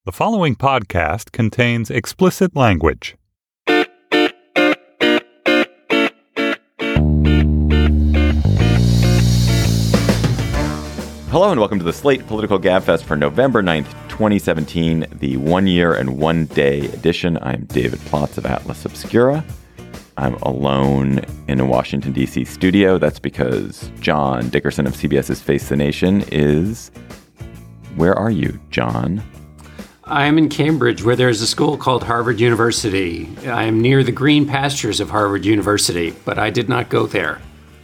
The following podcast contains explicit language. Hello and welcome to the Slate Political Gabfest for November 9th, 2017, the 1 year and 1 day edition. I'm David Plotz of Atlas Obscura. I'm alone in a Washington, D.C. studio. That's because John Dickerson of CBS's Face the Nation is... Where are you, John? I am in Cambridge, where there's a school called Harvard University. I am near the green pastures of Harvard University, but I did not go there.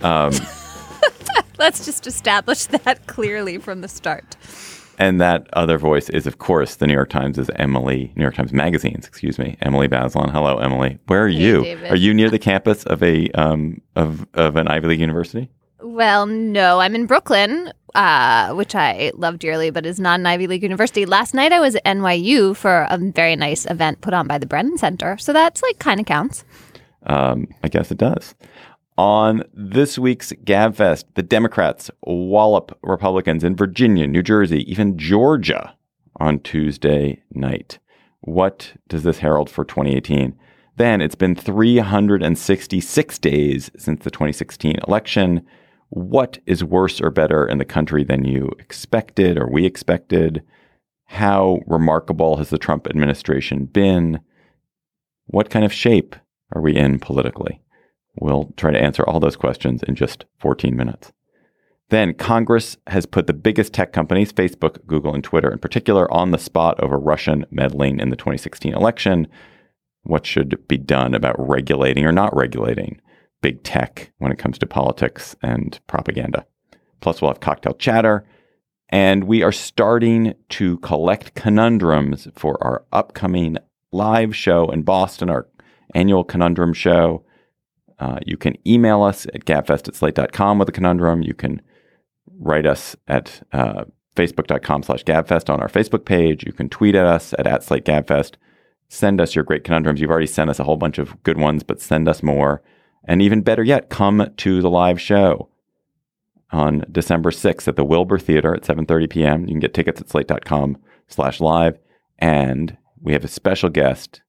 Let's just establish that clearly from the start. And that other voice is, of course, the New York Times' New York Times Magazine's, Emily Bazelon. Hello, Emily. Where are you? David. Are you near the campus of an Ivy League university? Well, no, I'm in Brooklyn, which I love dearly, but is not an Ivy League university. Last night I was at NYU for a very nice event put on by the Brennan Center. So that's kind of counts. I guess it does. On this week's Gabfest, the Democrats wallop Republicans in Virginia, New Jersey, even Georgia on Tuesday night. What does this herald for 2018? Then it's been 366 days since the 2016 election. What is worse or better in the country than you expected or we expected? How remarkable has the Trump administration been? What kind of shape are we in politically? We'll try to answer all those questions in just 14 minutes. Then Congress has put the biggest tech companies, Facebook, Google, and Twitter in particular, on the spot over Russian meddling in the 2016 election. What should be done about regulating or not regulating big tech when it comes to politics and propaganda? Plus, we'll have cocktail chatter. And we are starting to collect conundrums for our upcoming live show in Boston, our annual conundrum show. You can email us at gabfest@slate.com with a conundrum. You can write us at facebook.com/gabfest on our Facebook page. You can tweet at us at @SlateGabfest. Send us your great conundrums. You've already sent us a whole bunch of good ones, but send us more. And even better yet, come to the live show on December 6th at the Wilbur Theater at 7:30 p.m. You can get tickets at slate.com/live. And we have a special guest.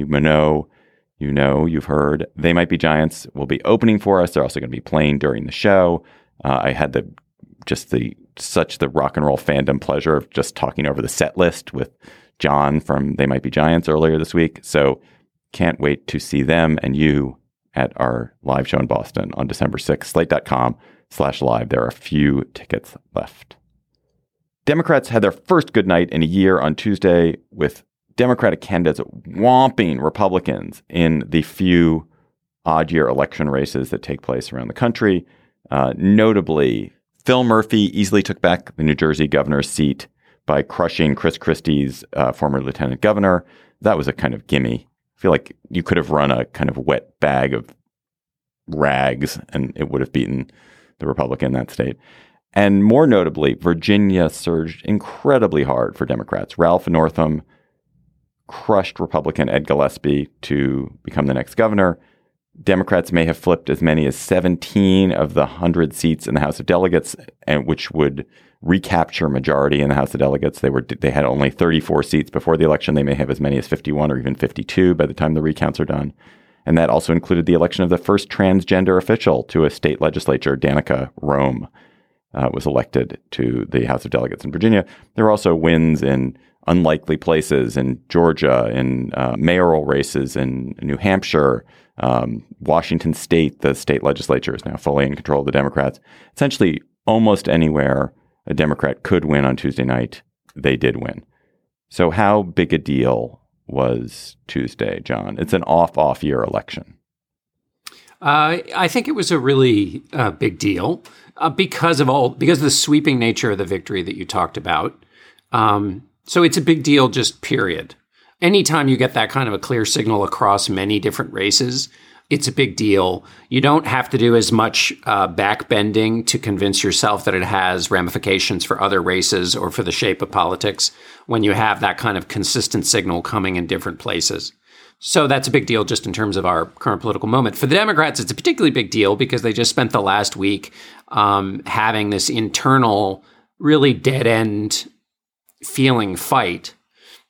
You've heard They Might Be Giants will be opening for us. They're also going to be playing during the show. I had the rock and roll fandom pleasure of just talking over the set list with John from They Might Be Giants earlier this week. So can't wait to see them and you at our live show in Boston on December 6th, slate.com/live. There are a few tickets left. Democrats had their first good night in a year on Tuesday with Democratic candidates whomping Republicans in the few odd year election races that take place around the country. Notably, Phil Murphy easily took back the New Jersey governor's seat by crushing Chris Christie's former lieutenant governor. That was a kind of gimme. I feel like you could have run a kind of wet bag of rags and it would have beaten the Republican in that state. And more notably, Virginia surged incredibly hard for Democrats. Ralph Northam crushed Republican Ed Gillespie to become the next governor. Democrats may have flipped as many as 17 of the 100 seats in the House of Delegates, and which would recapture majority in the House of Delegates. They had only 34 seats before the election. They may have as many as 51 or even 52 by the time the recounts are done. And that also included the election of the first transgender official to a state legislature. Danica Roem was elected to the House of Delegates in Virginia. There were also wins in unlikely places in Georgia, in mayoral races in New Hampshire, Washington State. The state legislature is now fully in control of the Democrats. Essentially, almost anywhere a Democrat could win on Tuesday night, they did win. So how big a deal was Tuesday, John? It's an off-year election. I think it was a really big deal because of the sweeping nature of the victory that you talked about. So it's a big deal, just period. Anytime you get that kind of a clear signal across many different races, it's a big deal. You don't have to do as much backbending to convince yourself that it has ramifications for other races or for the shape of politics when you have that kind of consistent signal coming in different places. So that's a big deal just in terms of our current political moment. For the Democrats, it's a particularly big deal because they just spent the last week having this internal, really dead-end feeling fight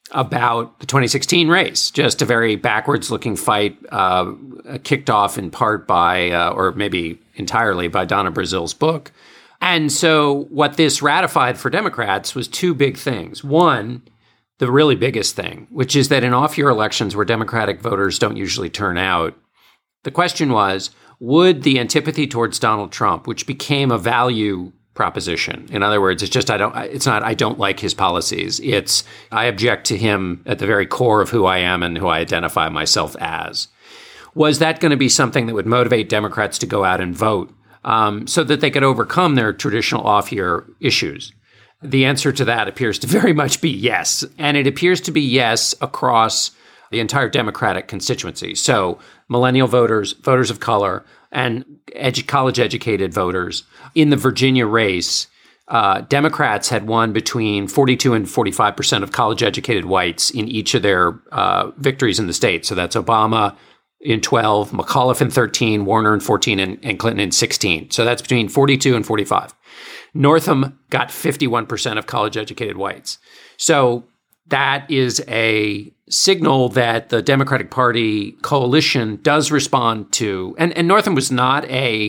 about the 2016 race. Just a very backwards-looking fight, kicked off in part by, or maybe entirely by Donna Brazil's book. And so what this ratified for Democrats was two big things. One, the really biggest thing, which is that in off-year elections where Democratic voters don't usually turn out, the question was, would the antipathy towards Donald Trump, which became a value proposition, in other words, it's not I don't like his policies, it's I object to him at the very core of who I am and who I identify myself as, was that going to be something that would motivate Democrats to go out and vote so that they could overcome their traditional off-year issues? The answer to that appears to very much be yes. And it appears to be yes across the entire Democratic constituency. So millennial voters, voters of color, and college-educated voters. In the Virginia race, Democrats had won between 42 and 45% of college-educated whites in each of their victories in the state. So that's Obama in 12, McAuliffe in 13, Warner in 14, and Clinton in 16. So that's between 42 and 45. Northam got 51% of college-educated whites. So that is a signal that the Democratic Party coalition does respond to. And Northam was not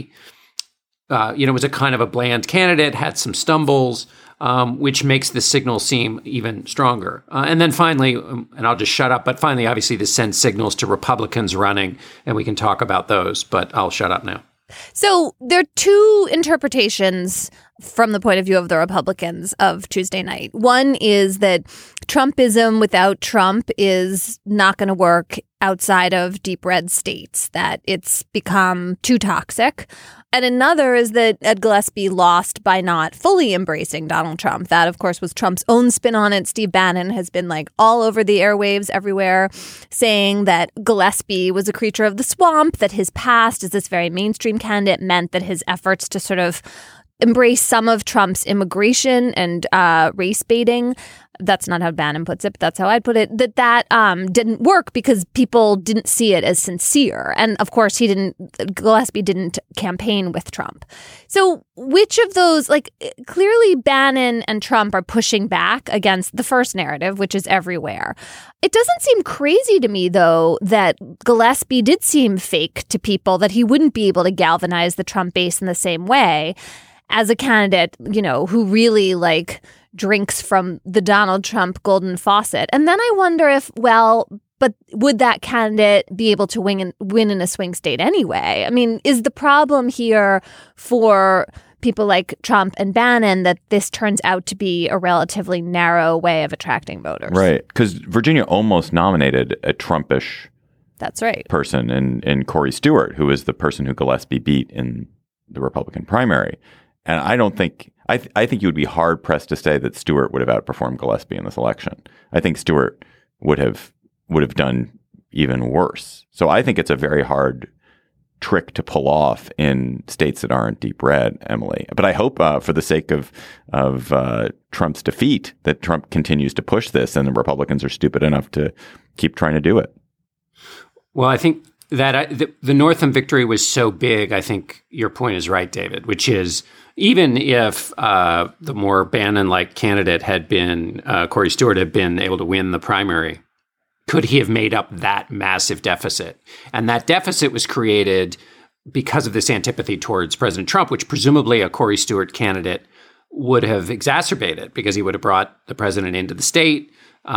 was a kind of a bland candidate, had some stumbles, which makes the signal seem even stronger. And then finally, and I'll just shut up, but finally, obviously, this sends signals to Republicans running, and we can talk about those, but I'll shut up now. So there are two interpretations from the point of view of the Republicans of Tuesday night. One is that Trumpism without Trump is not going to work outside of deep red states, that it's become too toxic. And another is that Ed Gillespie lost by not fully embracing Donald Trump. That, of course, was Trump's own spin on it. Steve Bannon has been all over the airwaves everywhere saying that Gillespie was a creature of the swamp, that his past as this very mainstream candidate meant that his efforts to sort of embrace some of Trump's immigration and race baiting. That's not how Bannon puts it, but that's how I'd put it, that didn't work because people didn't see it as sincere. And of course, Gillespie didn't campaign with Trump. So which of those, clearly Bannon and Trump are pushing back against the first narrative, which is everywhere. It doesn't seem crazy to me, though, that Gillespie did seem fake to people, that he wouldn't be able to galvanize the Trump base in the same way as a candidate, who really drinks from the Donald Trump golden faucet. And then I wonder if, but would that candidate be able to win in a swing state anyway? I mean, is the problem here for people like Trump and Bannon that this turns out to be a relatively narrow way of attracting voters? Right. Because Virginia almost nominated a Trumpish person in Corey Stewart, who is the person who Gillespie beat in the Republican primary. And I don't think I think you would be hard pressed to say that Stewart would have outperformed Gillespie in this election. I think Stewart would have done even worse. So I think it's a very hard trick to pull off in states that aren't deep red, Emily. But I hope for the sake of Trump's defeat that Trump continues to push this and the Republicans are stupid enough to keep trying to do it. Well, I think that the Northam victory was so big. I think your point is right, David, which is even if the more Bannon-like candidate had been, Corey Stewart had been able to win the primary, could he have made up that massive deficit? And that deficit was created because of this antipathy towards President Trump, which presumably a Corey Stewart candidate would have exacerbated because he would have brought the president into the state.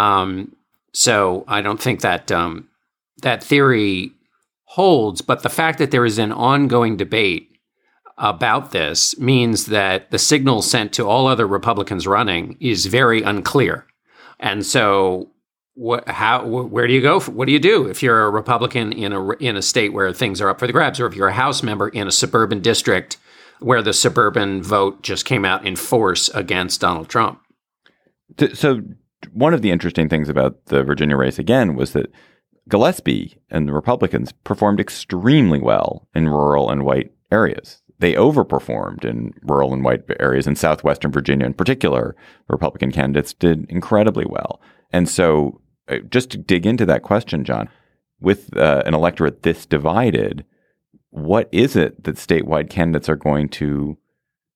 So I don't think that that theory holds, but the fact that there is an ongoing debate about this means that the signal sent to all other Republicans running is very unclear. And so where do you go? What do you do if you're a Republican in a state where things are up for the grabs, or if you're a House member in a suburban district where the suburban vote just came out in force against Donald Trump? So one of the interesting things about the Virginia race, again, was that Gillespie and the Republicans performed extremely well in rural and white areas. They overperformed in rural and white areas in southwestern Virginia in particular. Republican candidates did incredibly well. And so just to dig into that question, John, with an electorate this divided, what is it that statewide candidates are going to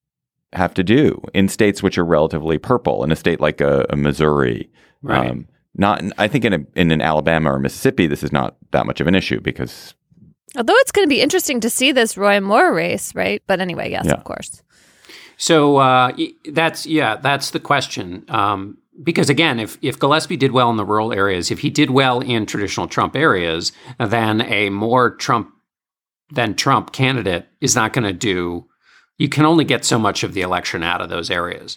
have to do in states which are relatively purple, in a state like a Missouri, right. I think in an Alabama or Mississippi, this is not that much of an issue because. Although it's going to be interesting to see this Roy Moore race, right? But anyway, yes, of course. So that's the question. Because again, if Gillespie did well in the rural areas, if he did well in traditional Trump areas, then a more Trump candidate is not going to do. You can only get so much of the election out of those areas.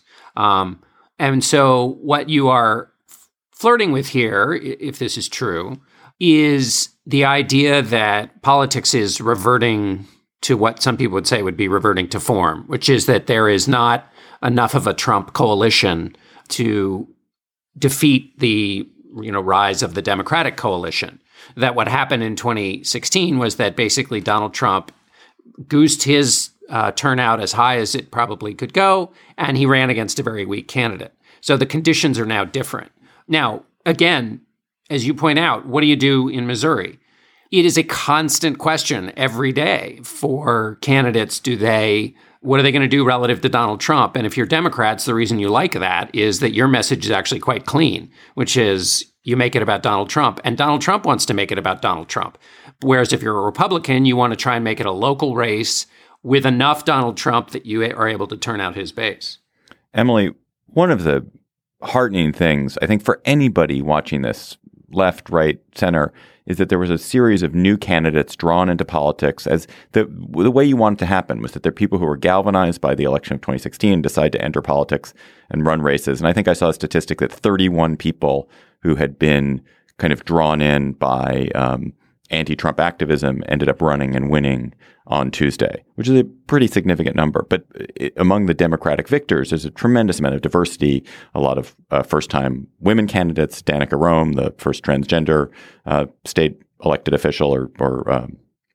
And so what you are flirting with here, if this is true, is the idea that politics is reverting to what some people would say would be reverting to form, which is that there is not enough of a Trump coalition to defeat the rise of the Democratic coalition. That what happened in 2016 was that basically Donald Trump goosed his turnout as high as it probably could go, and he ran against a very weak candidate. So the conditions are now different. Now, again, as you point out, what do you do in Missouri? It is a constant question every day for candidates. What are they going to do relative to Donald Trump? And if you're Democrats, the reason you like that is that your message is actually quite clean, which is you make it about Donald Trump. And Donald Trump wants to make it about Donald Trump. Whereas if you're a Republican, you want to try and make it a local race with enough Donald Trump that you are able to turn out his base. Emily, one of the heartening things, I think, for anybody watching this, left, right, center, is that there was a series of new candidates drawn into politics as the way you want it to happen was that there are people who were galvanized by the election of 2016, decide to enter politics and run races. And I think I saw a statistic that 31 people who had been kind of drawn in by anti-Trump activism ended up running and winning on Tuesday, which is a pretty significant number. But among the Democratic victors, there's a tremendous amount of diversity, a lot of first-time women candidates, Danica Rome, the first transgender state elected official or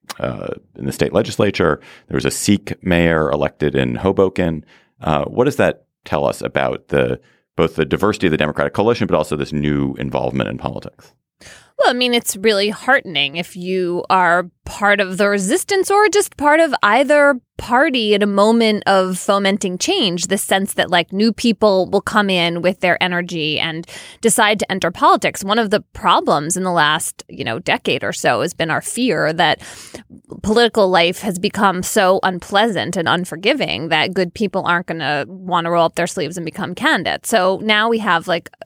in the state legislature. There was a Sikh mayor elected in Hoboken. What does that tell us about both the diversity of the Democratic coalition, but also this new involvement in politics? Well, I mean, it's really heartening if you are part of the resistance or just part of either party at a moment of fomenting change, the sense that like new people will come in with their energy and decide to enter politics. One of the problems in the last, decade or so has been our fear that political life has become so unpleasant and unforgiving that good people aren't going to want to roll up their sleeves and become candidates. So now we have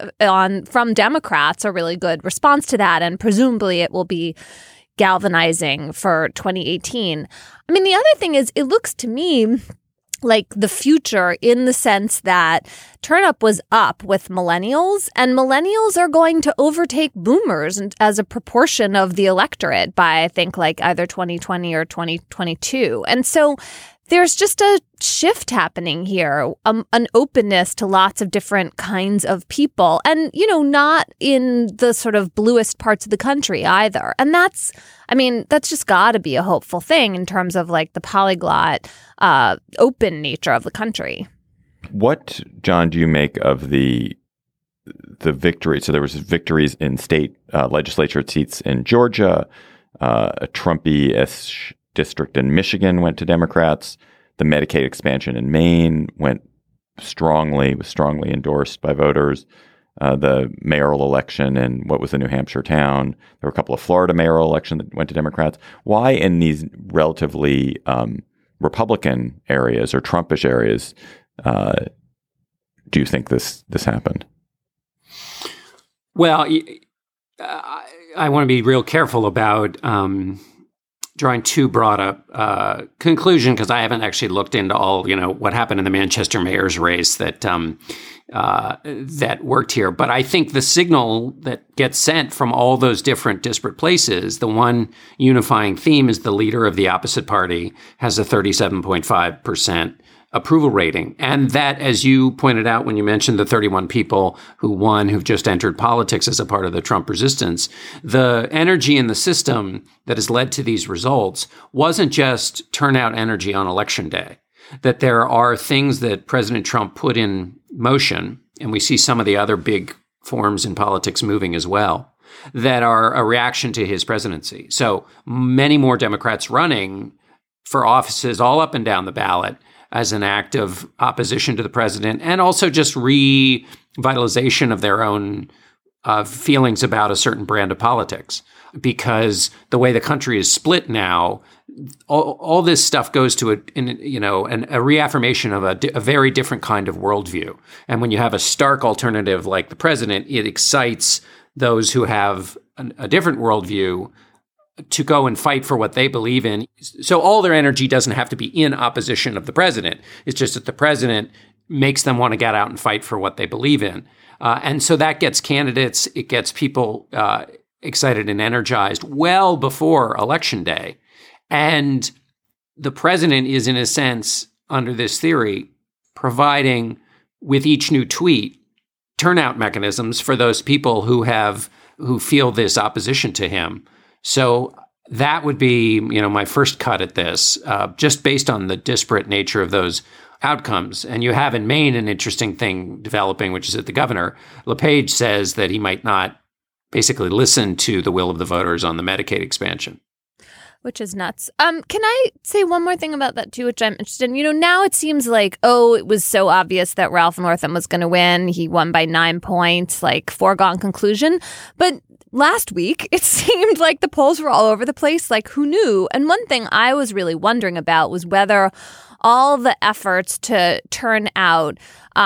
from Democrats a really good response to that, and presumably it will be galvanizing for 2018. I mean, the other thing is, it looks to me like the future in the sense that turnout was up with millennials, and millennials are going to overtake boomers as a proportion of the electorate by, I think, like either 2020 or 2022. And so there's just a shift happening here, an openness to lots of different kinds of people, and, not in the sort of bluest parts of the country either. And that's just got to be a hopeful thing in terms of like the polyglot, open nature of the country. What, John, do you make of the victory? So there was victories in state legislature seats in Georgia, a Trumpy-ish district in Michigan went to Democrats. The Medicaid expansion in Maine was strongly endorsed by voters. The mayoral election in what was a New Hampshire town. There were a couple of Florida mayoral elections that went to Democrats. Why in these relatively Republican areas or Trumpish areas do you think this happened? Well, I want to be real careful about drawing too broad a conclusion, because I haven't actually looked into all, what happened in the Manchester mayor's race that worked here. But I think the signal that gets sent from all those different disparate places, the one unifying theme is the leader of the opposite party has a 37.5% approval rating. And that, as you pointed out when you mentioned the 31 people who've just entered politics as a part of the Trump resistance, the energy in the system that has led to these results wasn't just turnout energy on election day, that there are things that President Trump put in motion, and we see some of the other big forms in politics moving as well, that are a reaction to his presidency. So many more Democrats running for offices all up and down the ballot as an act of opposition to the president, and also just revitalization of their own feelings about a certain brand of politics. Because the way the country is split now, all this stuff goes to a reaffirmation of a very different kind of worldview. And when you have a stark alternative like the president, it excites those who have a different worldview to go and fight for what they believe in. So all their energy doesn't have to be in opposition of the president. It's just that the president makes them want to get out and fight for what they believe in. And so that gets candidates, it gets people excited and energized well before Election Day. And the president is, in a sense, under this theory, providing with each new tweet turnout mechanisms for those people who feel this opposition to him. So that would be, my first cut at this, just based on the disparate nature of those outcomes. And you have in Maine an interesting thing developing, which is that the governor, LePage, says that he might not basically listen to the will of the voters on the Medicaid expansion. Which is nuts. Can I say one more thing about that, too, which I'm interested in? Now it seems like, it was so obvious that Ralph Northam was going to win. He won by 9 points, like foregone conclusion. But last week, it seemed like the polls were all over the place. Like, who knew? And one thing I was really wondering about was whether all the efforts to turn out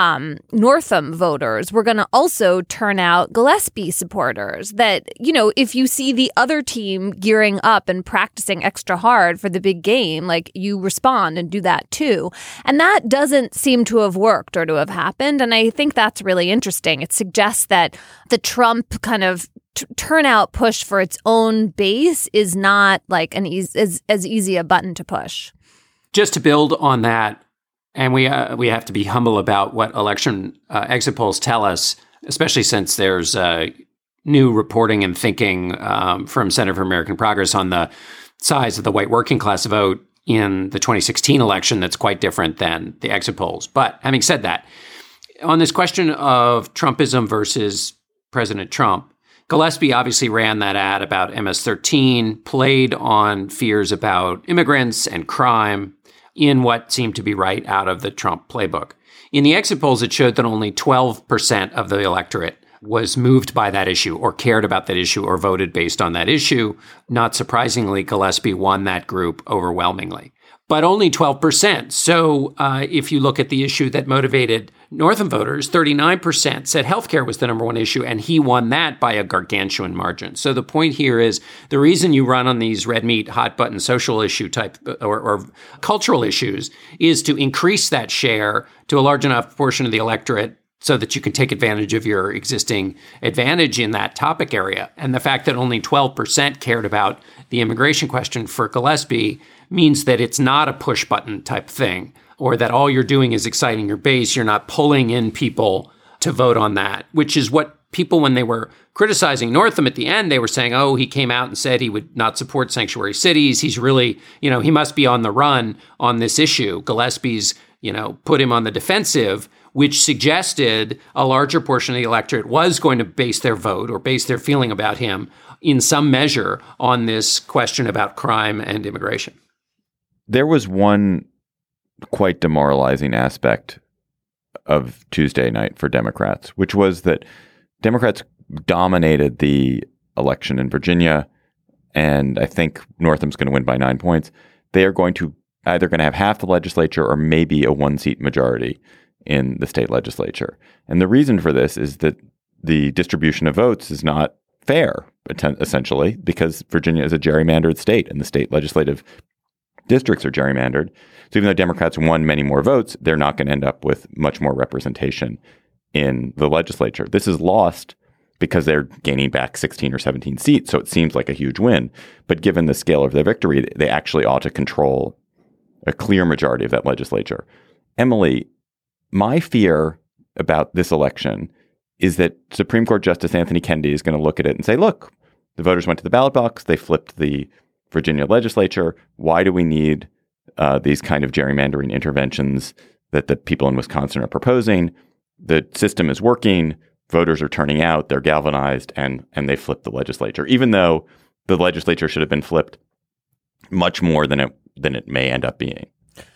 Northam voters were going to also turn out Gillespie supporters. That, if you see the other team gearing up and practicing extra hard for the big game, like, you respond and do that too. And that doesn't seem to have worked or to have happened. And I think that's really interesting. It suggests that the Trump kind of turnout push for its own base is not like as easy a button to push. Just to build on that, and we have to be humble about what election exit polls tell us, especially since there's new reporting and thinking from Center for American Progress on the size of the white working class vote in the 2016 election that's quite different than the exit polls. But having said that, on this question of Trumpism versus President Trump, Gillespie obviously ran that ad about MS-13, played on fears about immigrants and crime in what seemed to be right out of the Trump playbook. In the exit polls, it showed that only 12% of the electorate was moved by that issue or cared about that issue or voted based on that issue. Not surprisingly, Gillespie won that group overwhelmingly. But only 12%. So if you look at the issue that motivated Northam voters, 39% said healthcare was the number one issue, and he won that by a gargantuan margin. So the point here is the reason you run on these red meat, hot button social issue type or cultural issues is to increase that share to a large enough portion of the electorate so that you can take advantage of your existing advantage in that topic area. And the fact that only 12% cared about the immigration question for Gillespie means that it's not a push button type thing, or that all you're doing is exciting your base. You're not pulling in people to vote on that, which is what people, when they were criticizing Northam at the end, they were saying, he came out and said he would not support sanctuary cities. He's really, he must be on the run on this issue. Gillespie's, put him on the defensive, which suggested a larger portion of the electorate was going to base their vote or base their feeling about him in some measure on this question about crime and immigration. There was one quite demoralizing aspect of Tuesday night for Democrats, which was that Democrats dominated the election in Virginia, and I think Northam's going to win by 9 points. They are either going to have half the legislature or maybe a one-seat majority in the state legislature. And the reason for this is that the distribution of votes is not fair, essentially, because Virginia is a gerrymandered state and the state legislative districts are gerrymandered. So even though Democrats won many more votes, they're not going to end up with much more representation in the legislature. This is lost because they're gaining back 16 or 17 seats. So it seems like a huge win. But given the scale of their victory, they actually ought to control a clear majority of that legislature. Emily, my fear about this election is that Supreme Court Justice Anthony Kennedy is going to look at it and say, look, the voters went to the ballot box. They flipped the Virginia legislature. Why do we need these kind of gerrymandering interventions that the people in Wisconsin are proposing? The system is working. Voters are turning out. They're galvanized, and they flipped the legislature, even though the legislature should have been flipped much more than it may end up being.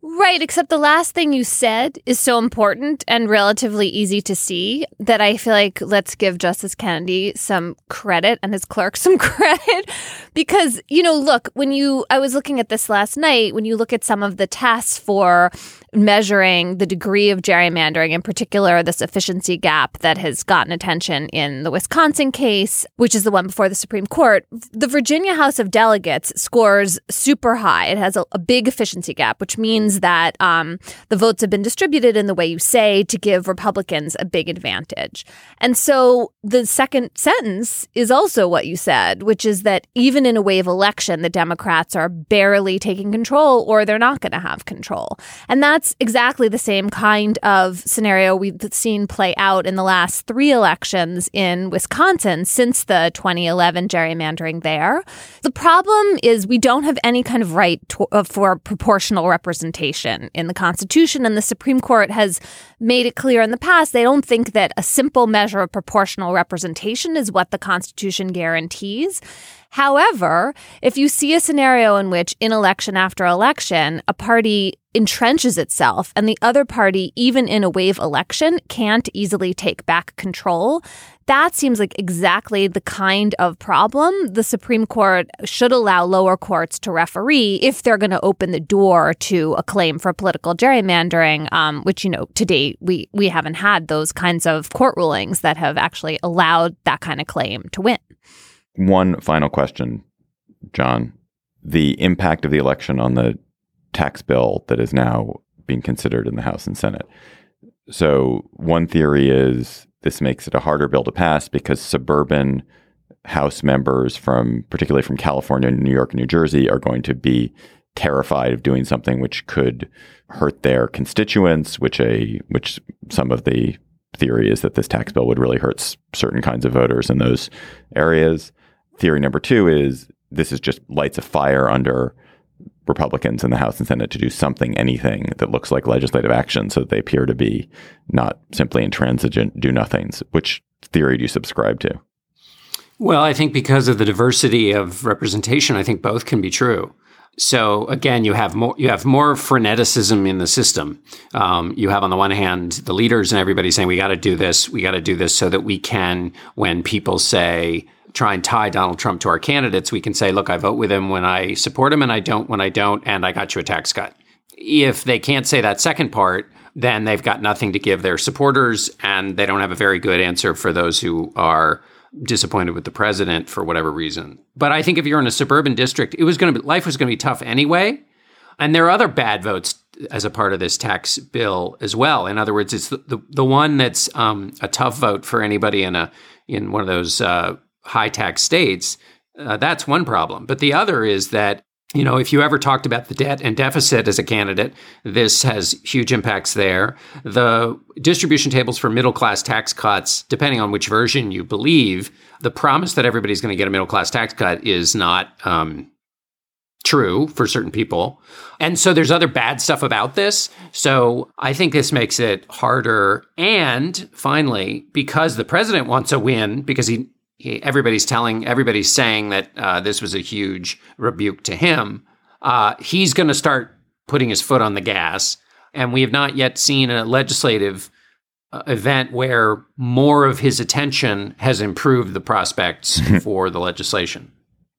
Right, except the last thing you said is so important and relatively easy to see that I feel like let's give Justice Kennedy some credit and his clerk some credit because, look, I was looking at this last night, when you look at some of the tests for measuring the degree of gerrymandering, in particular, this efficiency gap that has gotten attention in the Wisconsin case, which is the one before the Supreme Court, the Virginia House of Delegates scores super high. It has a big efficiency gap, which means that the votes have been distributed in the way you say to give Republicans a big advantage. And so the second sentence is also what you said, which is that even in a wave election, the Democrats are barely taking control or they're not going to have control. And that's exactly the same kind of scenario we've seen play out in the last 3 elections in Wisconsin since the 2011 gerrymandering there. The problem is we don't have any kind of right for proportional representation in the Constitution, and the Supreme Court has made it clear in the past they don't think that a simple measure of proportional representation is what the Constitution guarantees. However, if you see a scenario in which in election after election, a party entrenches itself and the other party, even in a wave election, can't easily take back control, that seems like exactly the kind of problem the Supreme Court should allow lower courts to referee if they're going to open the door to a claim for political gerrymandering, which, to date, we haven't had those kinds of court rulings that have actually allowed that kind of claim to win. One final question, John. The impact of the election on the tax bill that is now being considered in the House and Senate. So one theory is this makes it a harder bill to pass because suburban House members particularly from California, New York, and New Jersey are going to be terrified of doing something which could hurt their constituents, which some of the theory is that this tax bill would really hurt certain kinds of voters in those areas. Theory number 2 is this is just lights a fire under Republicans in the House and Senate to do anything that looks like legislative action so that they appear to be not simply intransigent do-nothings. Which theory do you subscribe to? Well, I think because of the diversity of representation, I think both can be true. So again, you have more freneticism in the system. You have on the one hand the leaders and everybody saying we got to do this so that we can, when people say try and tie Donald Trump to our candidates, we can say, look, I vote with him when I support him and I don't when I don't, and I got you a tax cut. If they can't say that second part, then they've got nothing to give their supporters, and they don't have a very good answer for those who are disappointed with the president for whatever reason. But I think if you're in a suburban district, life was going to be tough anyway. And there are other bad votes as a part of this tax bill as well. In other words, it's the one that's a tough vote for anybody in one of those high tax states. That's one problem. But the other is that, if you ever talked about the debt and deficit as a candidate, this has huge impacts there. The distribution tables for middle-class tax cuts, depending on which version you believe, the promise that everybody's going to get a middle-class tax cut is not true for certain people. And so there's other bad stuff about this. So I think this makes it harder. And finally, because the president wants a win, because everybody's saying that this was a huge rebuke to him, he's going to start putting his foot on the gas. And we have not yet seen a legislative event where more of his attention has improved the prospects for the legislation.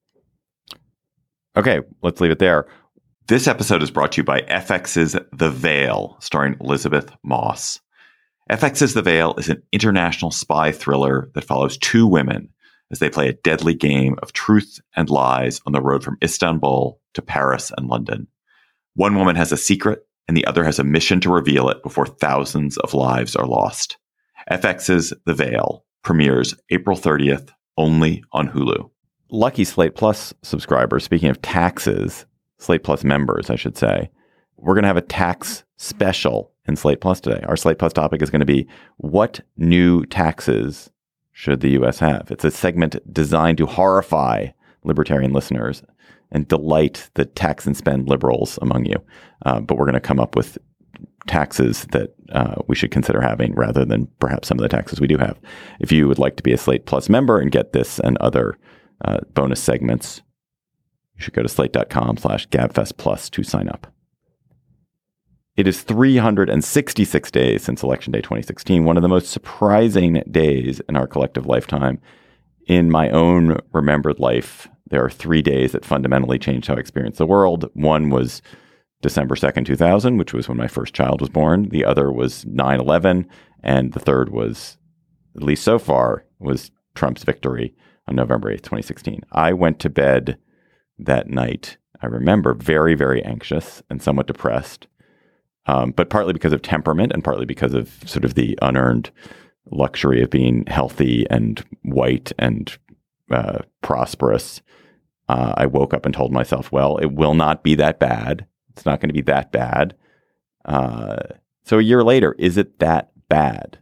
Okay, let's leave it there. This episode is brought to you by FX's The Veil, starring Elizabeth Moss. FX's The Veil is an international spy thriller that follows 2 women as they play a deadly game of truth and lies on the road from Istanbul to Paris and London. One woman has a secret, and the other has a mission to reveal it before thousands of lives are lost. FX's The Veil premieres April 30th, only on Hulu. Lucky Slate Plus subscribers, speaking of taxes, Slate Plus members, I should say, we're going to have a tax special in Slate Plus today. Our Slate Plus topic is going to be what new taxes should the U.S. have? It's a segment designed to horrify libertarian listeners and delight the tax and spend liberals among you. But we're going to come up with taxes that we should consider having rather than perhaps some of the taxes we do have. If you would like to be a Slate Plus member and get this and other bonus segments, you should go to slate.com/GabFestPlus to sign up. It is 366 days since Election Day 2016, one of the most surprising days in our collective lifetime. In my own remembered life, there are 3 days that fundamentally changed how I experienced the world. One was December 2nd, 2000, which was when my first child was born. The other was 9/11. And the third was, at least so far, was Trump's victory on November 8th, 2016. I went to bed that night, I remember, very, very anxious and somewhat depressed, but partly because of temperament and partly because of sort of the unearned luxury of being healthy and white and prosperous. I woke up and told myself, well, it will not be that bad. It's not going to be that bad. So a year later, is it that bad?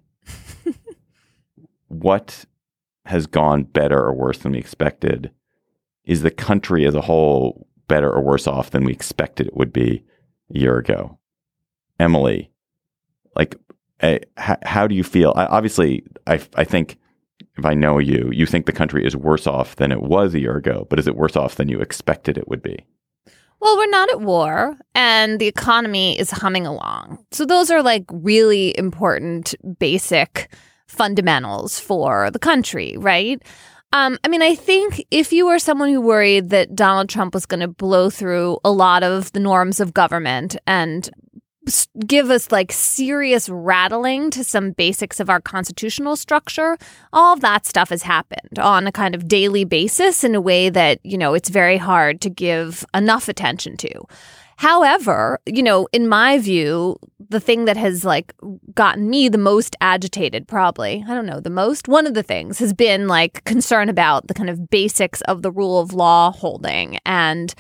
What has gone better or worse than we expected? Is the country as a whole better or worse off than we expected it would be a year ago? Emily, like, how do you feel? Obviously, I think if I know you, you think the country is worse off than it was a year ago, but is it worse off than you expected it would be? Well, we're not at war and the economy is humming along. So those are like really important, basic fundamentals for the country, right? I mean, I think if you were someone who worried that Donald Trump was going to blow through a lot of the norms of government and give us like serious rattling to some basics of our constitutional structure, all of that stuff has happened on a kind of daily basis in a way that, you know, it's very hard to give enough attention to. However, you know, in my view, the thing that has like gotten me the most agitated, probably, I don't know, the most, one of the things has been like concern about the kind of basics of the rule of law holding and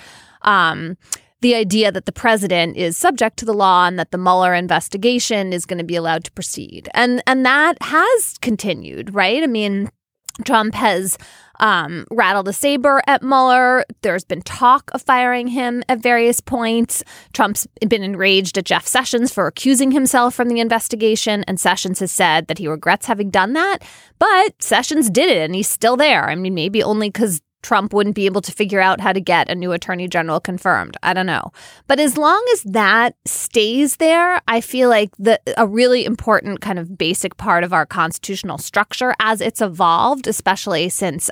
the idea that the president is subject to the law and that the Mueller investigation is going to be allowed to proceed. And that has continued, right? I mean, Trump has rattled a saber at Mueller. There's been talk of firing him at various points. Trump's been enraged at Jeff Sessions for accusing himself from the investigation. And Sessions has said that he regrets having done that. But Sessions did it and he's still there. I mean, maybe only because Trump wouldn't be able to figure out how to get a new attorney general confirmed. I don't know. But as long as that stays there, I feel like a really important kind of basic part of our constitutional structure as it's evolved, especially since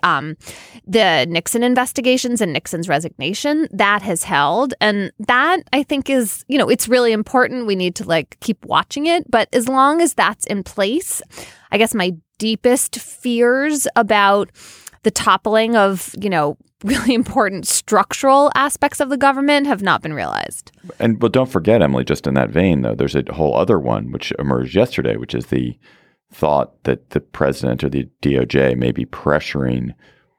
the Nixon investigations and Nixon's resignation, that has held. And that, I think, is, you know, it's really important. We need to like keep watching it. But as long as that's in place, I guess my deepest fears about the toppling of, you know, really important structural aspects of the government have not been realized. And but don't forget, Emily, just in that vein, though, there's a whole other one which emerged yesterday, which is the thought that the president or the DOJ may be pressuring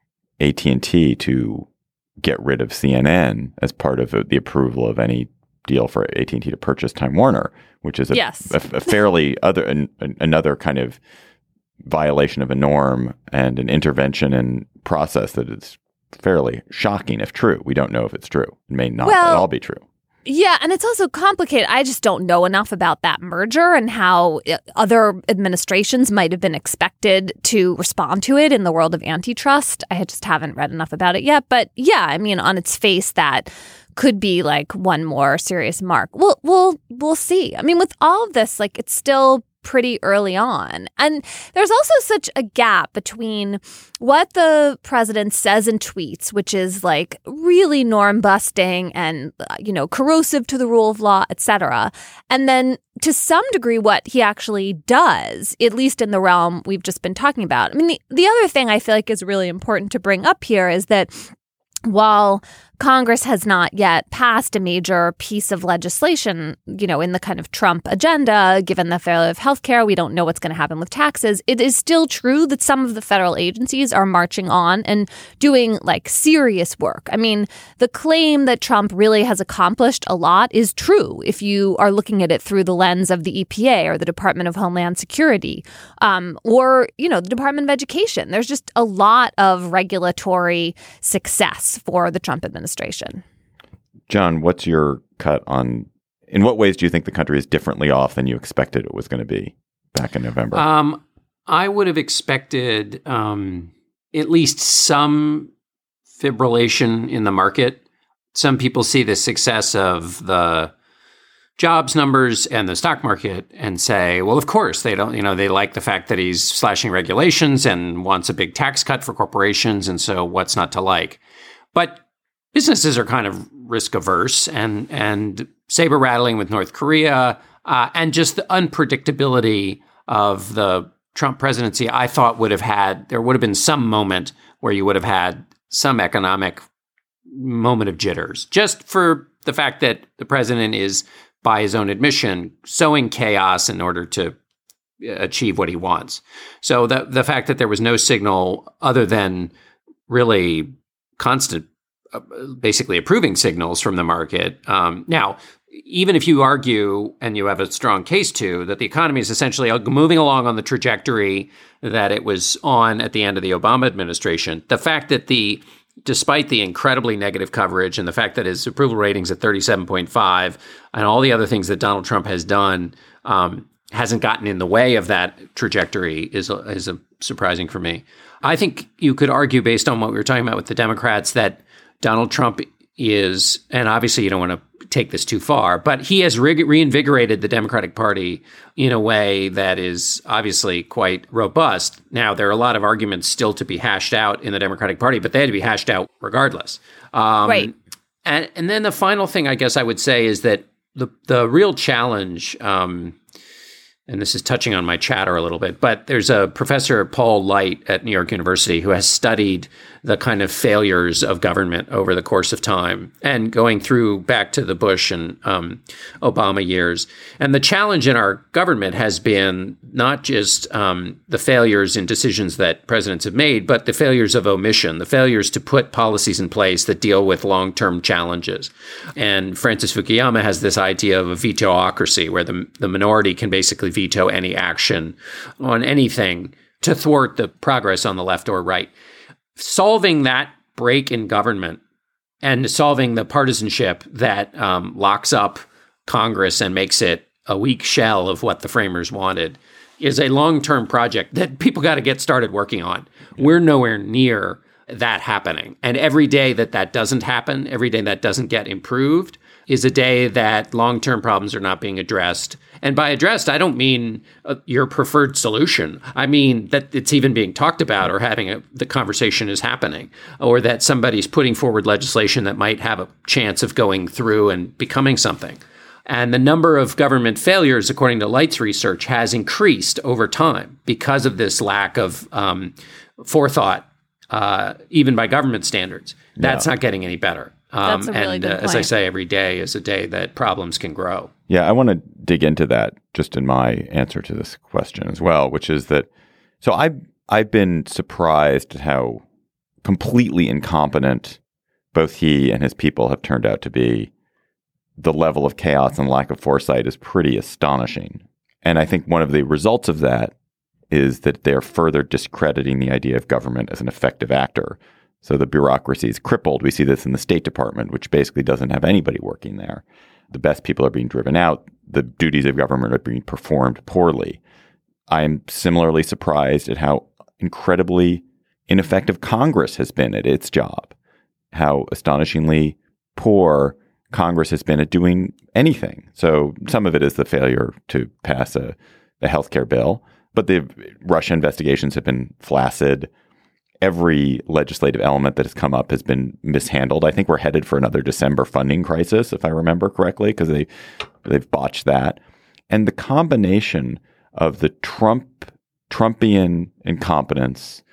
AT&T to get rid of CNN as part of the approval of any deal for AT&T to purchase Time Warner, which is a fairly another kind of violation of a norm and an intervention in process that is fairly shocking if true. We don't know if it's true. It may not at all be true. Yeah, and it's also complicated. I just don't know enough about that merger and how other administrations might have been expected to respond to it in the world of antitrust. I just haven't read enough about it yet. But yeah, I mean, on its face, that could be like one more serious mark. We'll see. I mean, with all of this, like, it's still pretty early on. And there's also such a gap between what the president says and tweets, which is like really norm busting and, you know, corrosive to the rule of law, et cetera. And then to some degree, what he actually does, at least in the realm we've just been talking about. I mean, the other thing I feel like is really important to bring up here is that while Congress has not yet passed a major piece of legislation, you know, in the kind of Trump agenda, given the failure of healthcare, we don't know what's going to happen with taxes. It is still true that some of the federal agencies are marching on and doing like serious work. I mean, the claim that Trump really has accomplished a lot is true if you are looking at it through the lens of the EPA or the Department of Homeland Security, or, you know, the Department of Education. There's just a lot of regulatory success for the Trump administration. John, what's your cut on, in what ways do you think the country is differently off than you expected it was going to be back in November? I would have expected at least some fibrillation in the market. Some people see the success of the jobs numbers and the stock market and say, well, of course, they don't, they like the fact that he's slashing regulations and wants a big tax cut for corporations. And so what's not to like? But businesses are kind of risk averse and saber rattling with North Korea and just the unpredictability of the Trump presidency, I thought there would have been some moment where you would have had some economic moment of jitters, just for the fact that the president is, by his own admission, sowing chaos in order to achieve what he wants. So the fact that there was no signal other than really constant, basically approving signals from the market. Now, even if you argue, and you have a strong case to, that the economy is essentially moving along on the trajectory that it was on at the end of the Obama administration, the fact that despite the incredibly negative coverage and the fact that his approval rating's at 37.5 and all the other things that Donald Trump has done hasn't gotten in the way of that trajectory is surprising for me. I think you could argue, based on what we were talking about with the Democrats, that Donald Trump is, and obviously you don't want to take this too far, but he has reinvigorated the Democratic Party in a way that is obviously quite robust. Now, there are a lot of arguments still to be hashed out in the Democratic Party, but they had to be hashed out regardless. Right. And then the final thing I guess I would say is that the real challenge, and this is touching on my chatter a little bit, but there's a professor, Paul Light at New York University, who has studied the kind of failures of government over the course of time and going through back to the Bush and Obama years. And the challenge in our government has been not just the failures in decisions that presidents have made, but the failures of omission, the failures to put policies in place that deal with long-term challenges. And Francis Fukuyama has this idea of a vetoocracy, where the minority can basically veto any action on anything to thwart the progress on the left or right. Solving that break in government and solving the partisanship that locks up Congress and makes it a weak shell of what the framers wanted is a long-term project that people got to get started working on. We're nowhere near that happening. And every day that doesn't happen, every day that doesn't get improved, is a day that long-term problems are not being addressed. And by addressed, I don't mean your preferred solution. I mean that it's even being talked about, or the conversation is happening, or that somebody's putting forward legislation that might have a chance of going through and becoming something. And the number of government failures, according to Light's research, has increased over time because of this lack of forethought, even by government standards. That's not getting any better. That's a really good point. As I say, every day is a day that problems can grow. Yeah, I want to dig into that just in my answer to this question as well, which is that, so I've been surprised at how completely incompetent both he and his people have turned out to be. The level of chaos and lack of foresight is pretty astonishing. And I think one of the results of that is that they're further discrediting the idea of government as an effective actor. So the bureaucracy is crippled. We see this in the State Department, which basically doesn't have anybody working there. The best people are being driven out. The duties of government are being performed poorly. I am similarly surprised at how incredibly ineffective Congress has been at its job, how astonishingly poor Congress has been at doing anything. So some of it is the failure to pass a healthcare bill, but the Russia investigations have been flaccid. Every legislative element that has come up has been mishandled. I think we're headed for another December funding crisis, if I remember correctly, because they've botched that. And the combination of the Trumpian incompetence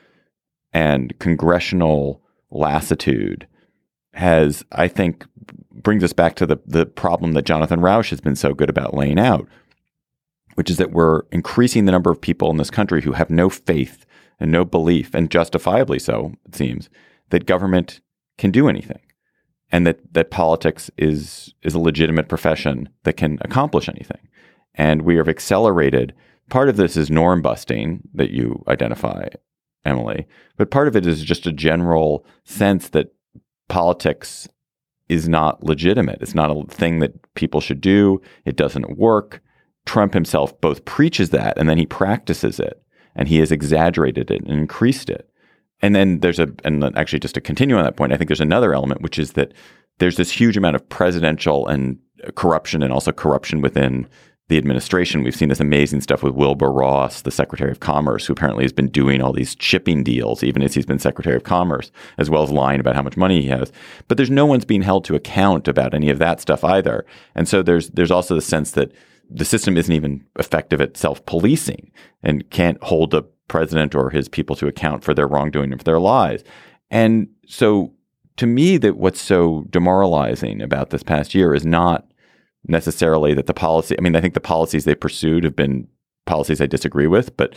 and congressional lassitude has, I think, brings us back to the problem that Jonathan Rauch has been so good about laying out, which is that we're increasing the number of people in this country who have no faith and no belief, and justifiably so, it seems, that government can do anything, and that politics is a legitimate profession that can accomplish anything. And we have accelerated. Part of this is norm busting that you identify, Emily, but part of it is just a general sense that politics is not legitimate. It's not a thing that people should do. It doesn't work. Trump himself both preaches that and then he practices it. And he has exaggerated it and increased it. And then and actually just to continue on that point, I think there's another element, which is that there's this huge amount of presidential and corruption and also corruption within the administration. We've seen this amazing stuff with Wilbur Ross, the Secretary of Commerce, who apparently has been doing all these shipping deals, even as he's been Secretary of Commerce, as well as lying about how much money he has. But there's no one's being held to account about any of that stuff either. And so there's also the sense that the system isn't even effective at self-policing and can't hold a president or his people to account for their wrongdoing and for their lies. And so to me, that what's so demoralizing about this past year is not necessarily that the policy. I mean, I think the policies they pursued have been policies I disagree with, but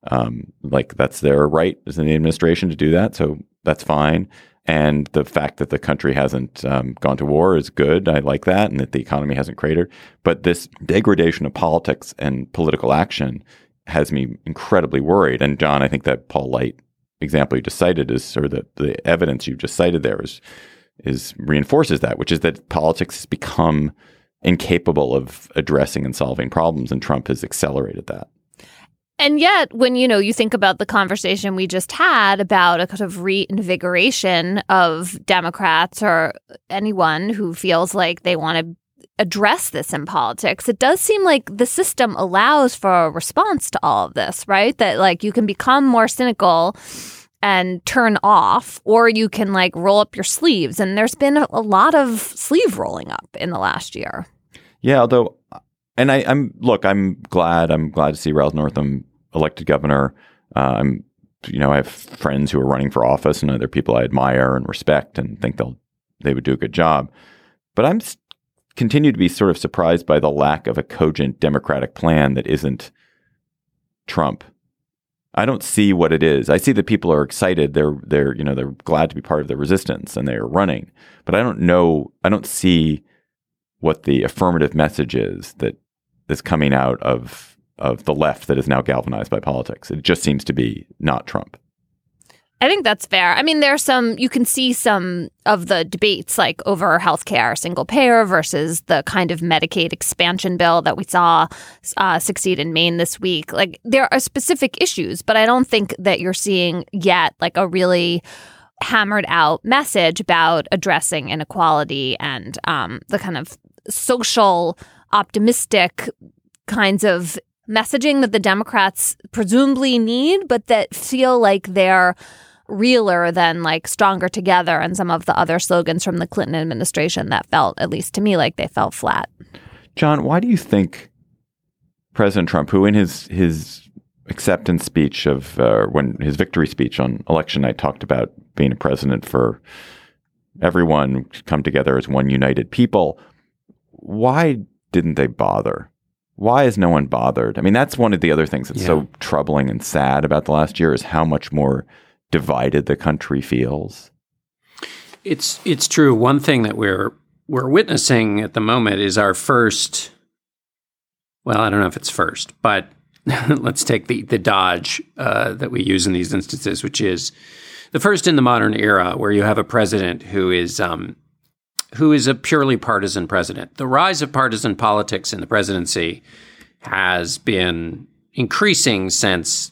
like that's their right as in the administration to do that. So that's fine. And the fact that the country hasn't gone to war is good. I like that. And that the economy hasn't cratered. But this degradation of politics and political action has me incredibly worried. And John, I think that Paul Light example you just cited is, or the evidence you just cited there is reinforces that, which is that politics has become incapable of addressing and solving problems, and Trump has accelerated that. And yet, when, you think about the conversation we just had about a kind of reinvigoration of Democrats or anyone who feels like they want to address this in politics, it does seem like the system allows for a response to all of this, right? That like you can become more cynical and turn off, or you can like roll up your sleeves. And there's been a lot of sleeve rolling up in the last year. Yeah, although, and I'm glad to see Ralph Northam elected governor. I have friends who are running for office and other people I admire and respect and think they would do a good job. But I'm continue to be sort of surprised by the lack of a cogent Democratic plan that isn't Trump. I don't see what it is. I see that people are excited. They're glad to be part of the resistance and they're running. But I don't see what the affirmative message is that is coming out of the left that is now galvanized by politics. It just seems to be not Trump. I think that's fair. I mean, you can see some of the debates like over healthcare, single payer versus the kind of Medicaid expansion bill that we saw succeed in Maine this week. Like there are specific issues, but I don't think that you're seeing yet like a really hammered out message about addressing inequality and the kind of social optimistic kinds of messaging that the Democrats presumably need, but that feel like they're realer than like stronger together and some of the other slogans from the Clinton administration that felt, at least to me, like they felt flat. John, why do you think President Trump, who in his acceptance speech of when his victory speech on election night talked about being a president for everyone, come together as one united people, why didn't they bother? Why is no one bothered? I mean, that's one of the other things that's so troubling and sad about the last year is how much more divided the country feels. It's true. One thing that we're witnessing at the moment is our first. Well, I don't know if it's first, but let's take the dodge that we use in these instances, which is the first in the modern era where you have a president who is a purely partisan president. The rise of partisan politics in the presidency has been increasing since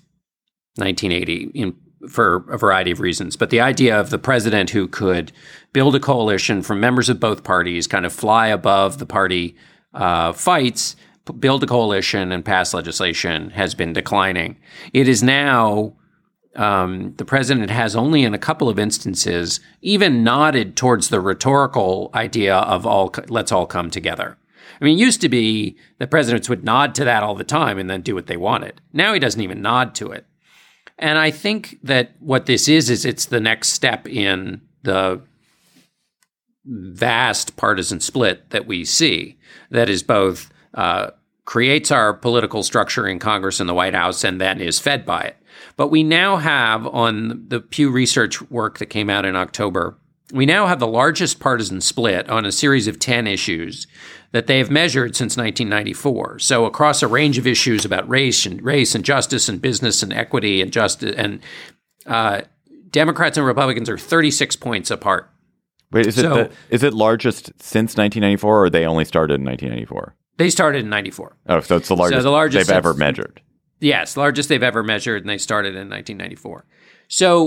1980 for a variety of reasons. But the idea of the president who could build a coalition from members of both parties, kind of fly above the party fights, build a coalition and pass legislation has been declining. It is now the president has only in a couple of instances even nodded towards the rhetorical idea of let's all come together. I mean, it used to be that presidents would nod to that all the time and then do what they wanted. Now he doesn't even nod to it. And I think that what this is it's the next step in the vast partisan split that we see that is both creates our political structure in Congress and the White House and then is fed by it. But we now have, on the Pew Research work that came out in October, we now have the largest partisan split on a series of 10 issues that they have measured since 1994. So across a range of issues about race and justice and business and equity and justice, and Democrats and Republicans are 36 points apart. Wait, is it largest since 1994, or they only started in 1994? They started in 94. Oh, so it's the largest they've ever measured. Yes, largest they've ever measured, and they started in 1994. So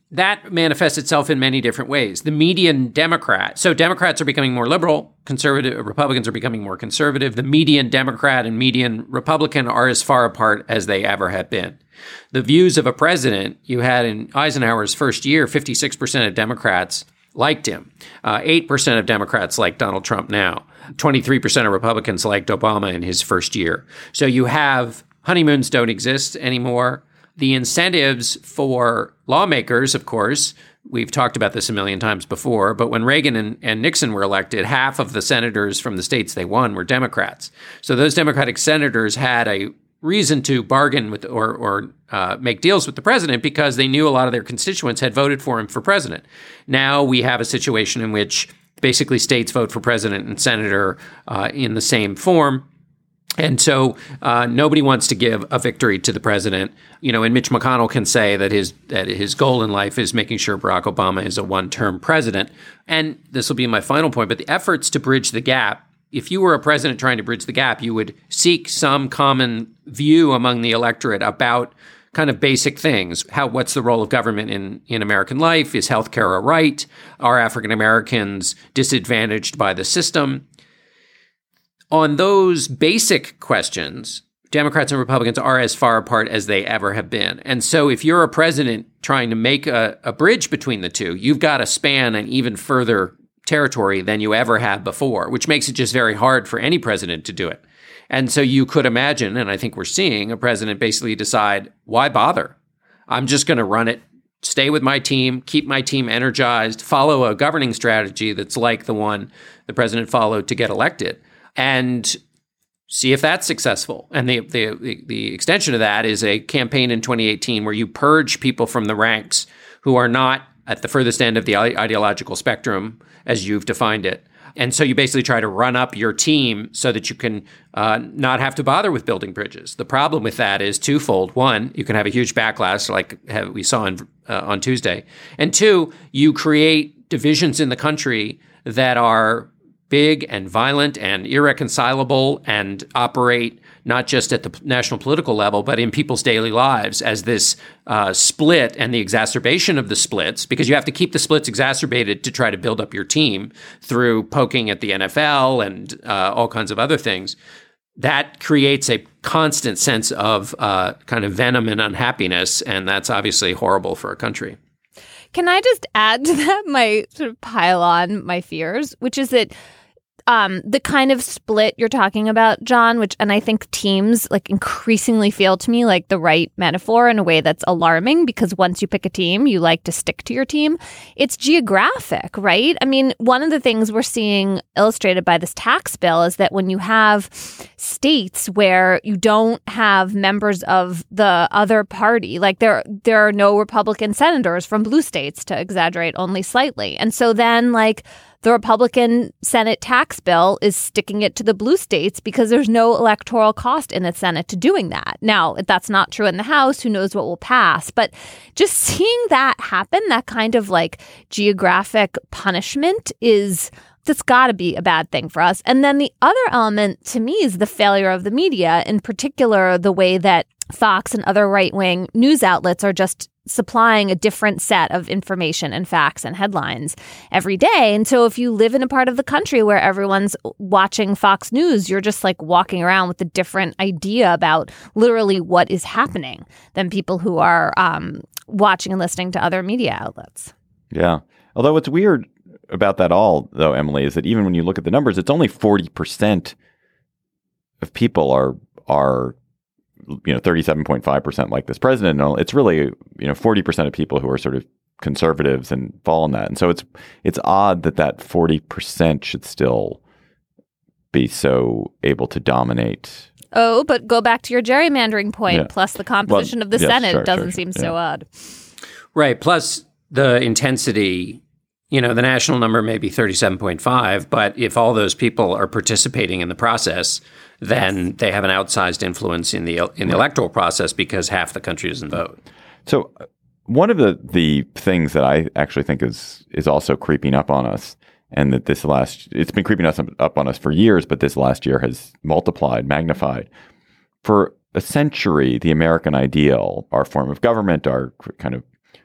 that manifests itself in many different ways. The median Democrat, so Democrats are becoming more liberal, Republicans are becoming more conservative. The median Democrat and median Republican are as far apart as they ever have been. The views of a president, you had in Eisenhower's first year, 56% of Democrats liked him. 8% of Democrats like Donald Trump now. 23% of Republicans liked Obama in his first year. So you have honeymoons don't exist anymore. The incentives for lawmakers, of course, we've talked about this a million times before, but when Reagan and Nixon were elected, half of the senators from the states they won were Democrats. So those Democratic senators had a reason to bargain with or make deals with the president because they knew a lot of their constituents had voted for him for president. Now we have a situation in which basically states vote for president and senator in the same form. And so nobody wants to give a victory to the president. And Mitch McConnell can say that his goal in life is making sure Barack Obama is a one-term president. And this will be my final point, but the efforts to bridge the gap, if you were a president trying to bridge the gap, you would seek some common view among the electorate about kind of basic things. What's the role of government in American life? Is healthcare a right? Are African Americans disadvantaged by the system? On those basic questions, Democrats and Republicans are as far apart as they ever have been. And so if you're a president trying to make a bridge between the two, you've got to span an even further territory than you ever have before, which makes it just very hard for any president to do it. And so you could imagine, and I think we're seeing, a president basically decide, why bother? I'm just going to run it, stay with my team, keep my team energized, follow a governing strategy that's like the one the president followed to get elected, and see if that's successful. And the extension of that is a campaign in 2018 where you purge people from the ranks who are not at the furthest end of the ideological spectrum as you've defined it. And so you basically try to run up your team so that you can not have to bother with building bridges. The problem with that is twofold. One, you can have a huge backlash like we saw on Tuesday. And two, you create divisions in the country that are big and violent and irreconcilable and operate not just at the national political level, but in people's daily lives as this split and the exacerbation of the splits, because you have to keep the splits exacerbated to try to build up your team through poking at the NFL and all kinds of other things. That creates a constant sense of kind of venom and unhappiness, and that's obviously horrible for a country. Can I just add to that, my sort of pile on my fears, which is that the kind of split you're talking about, John, and I think teams like increasingly feel to me like the right metaphor in a way that's alarming, because once you pick a team, you like to stick to your team. It's geographic, right? I mean, one of the things we're seeing illustrated by this tax bill is that when you have states where you don't have members of the other party, like there are no Republican senators from blue states, to exaggerate only slightly. And so then like the Republican Senate tax bill is sticking it to the blue states because there's no electoral cost in the Senate to doing that. Now, if that's not true in the House, who knows what will pass? But just seeing that happen, that kind of like geographic punishment that's got to be a bad thing for us. And then the other element to me is the failure of the media, in particular, the way that Fox and other right-wing news outlets are just supplying a different set of information and facts and headlines every day. And so if you live in a part of the country where everyone's watching Fox News, you're just like walking around with a different idea about literally what is happening than people who are watching and listening to other media outlets. Yeah. Although what's weird about that all, though, Emily, is that even when you look at the numbers, it's only 40% of people are 37.5% like this president. And it's really 40% of people who are sort of conservatives and fall in that. And so it's odd that 40% should still be so able to dominate. Oh, but go back to your gerrymandering point. Plus the composition of the Senate doesn't seem so odd. Right. Plus the intensity. The national number may be 37.5, but if all those people are participating in the process, then they have an outsized influence in the electoral process because half the country doesn't vote. So one of the things that I actually think is also creeping up on us, and that it's been creeping up on us for years, but this last year has magnified. For a century, the American ideal, our form of government, our kind of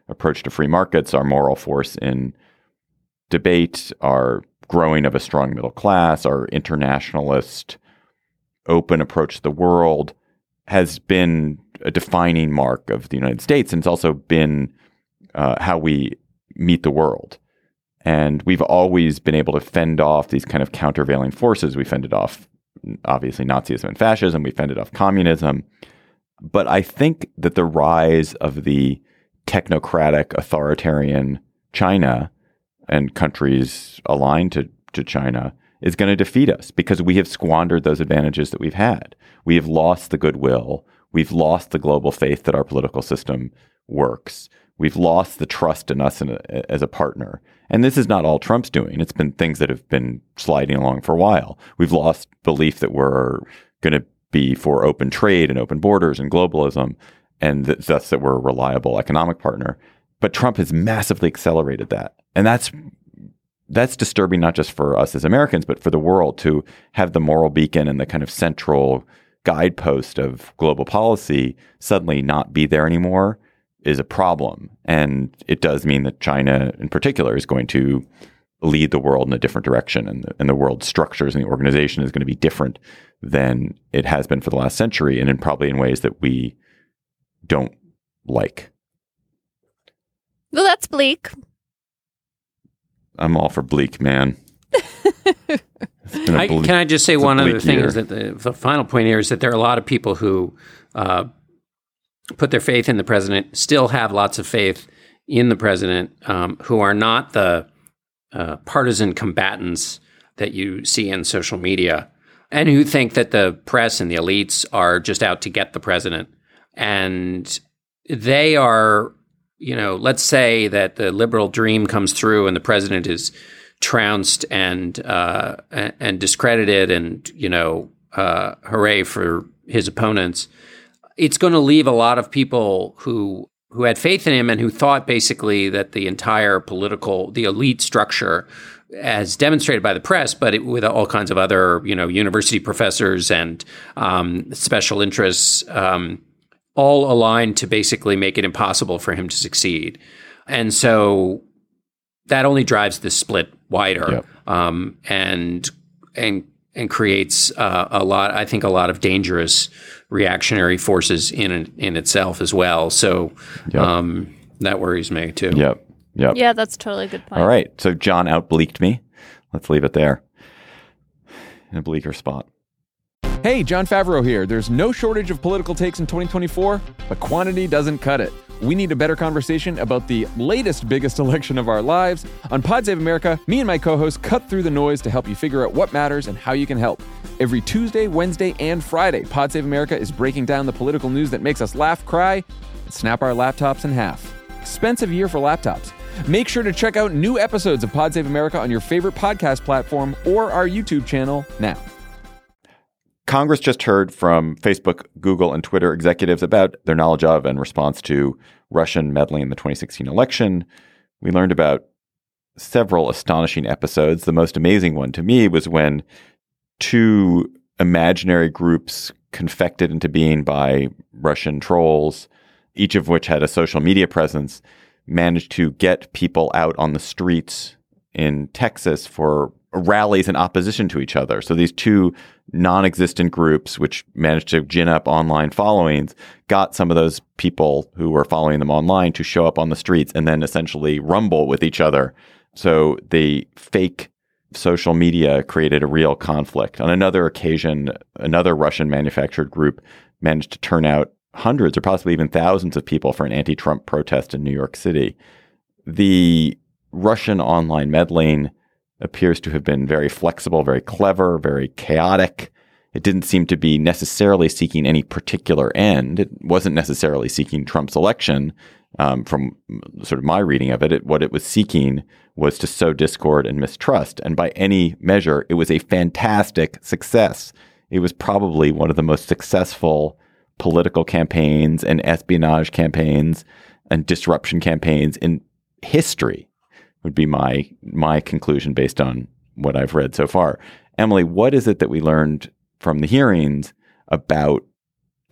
approach to free markets, our moral force in debate, our growing of a strong middle class, our internationalist, open approach to the world has been a defining mark of the United States. And it's also been how we meet the world. And we've always been able to fend off these kind of countervailing forces. We fended off, obviously, Nazism and fascism. We fended off communism. But I think that the rise of the technocratic, authoritarian China and countries aligned to China is going to defeat us because we have squandered those advantages that we've had. We have lost the goodwill. We've lost the global faith that our political system works. We've lost the trust in us as a partner. And this is not all Trump's doing. It's been things that have been sliding along for a while. We've lost belief that we're going to be for open trade and open borders and globalism, and thus that we're a reliable economic partner. But Trump has massively accelerated that. And that's disturbing, not just for us as Americans, but for the world, to have the moral beacon and the kind of central guidepost of global policy suddenly not be there anymore is a problem. And it does mean that China in particular is going to lead the world in a different direction. And the world structures and the organization is going to be different than it has been for the last century, and probably in ways that we don't like. Well, that's bleak. I'm all for bleak, man. Can I just say one other thing? Is that the final point here is that there are a lot of people who put their faith in the president, still have lots of faith in the president, who are not the partisan combatants that you see in social media, and who think that the press and the elites are just out to get the president. And they are, let's say that the liberal dream comes through and the president is trounced and discredited, and hooray for his opponents. It's going to leave a lot of people who had faith in him and who thought basically that the entire the elite structure, as demonstrated by the press, but with all kinds of other university professors and special interests, all aligned to basically make it impossible for him to succeed. And so that only drives the split wider, and creates a lot of dangerous reactionary forces in itself as well. So that worries me too. Yep. Yeah, that's totally a good point. All right. So John outbleaked me. Let's leave it there. In a bleaker spot. Hey, Jon Favreau here. There's no shortage of political takes in 2024, but quantity doesn't cut it. We need a better conversation about the latest biggest election of our lives. On Pod Save America, me and my co-hosts cut through the noise to help you figure out what matters and how you can help. Every Tuesday, Wednesday, and Friday, Pod Save America is breaking down the political news that makes us laugh, cry, and snap our laptops in half. Expensive year for laptops. Make sure to check out new episodes of Pod Save America on your favorite podcast platform or our YouTube channel now. Congress just heard from Facebook, Google, and Twitter executives about their knowledge of and response to Russian meddling in the 2016 election. We learned about several astonishing episodes. The most amazing one to me was when two imaginary groups confected into being by Russian trolls, each of which had a social media presence, managed to get people out on the streets in Texas for rallies in opposition to each other. So these two non-existent groups, which managed to gin up online followings, got some of those people who were following them online to show up on the streets and then essentially rumble with each other. So the fake social media created a real conflict. On another occasion, another Russian manufactured group managed to turn out hundreds or possibly even thousands of people for an anti-Trump protest in New York City. The Russian online meddling appears to have been very flexible, very clever, very chaotic. It didn't seem to be necessarily seeking any particular end. It wasn't necessarily seeking Trump's election. From sort of my reading of it, what it was seeking was to sow discord and mistrust. And by any measure, it was a fantastic success. It was probably one of the most successful political campaigns and espionage campaigns and disruption campaigns in history, would be my conclusion based on what I've read so far. Emily, what is it that we learned from the hearings about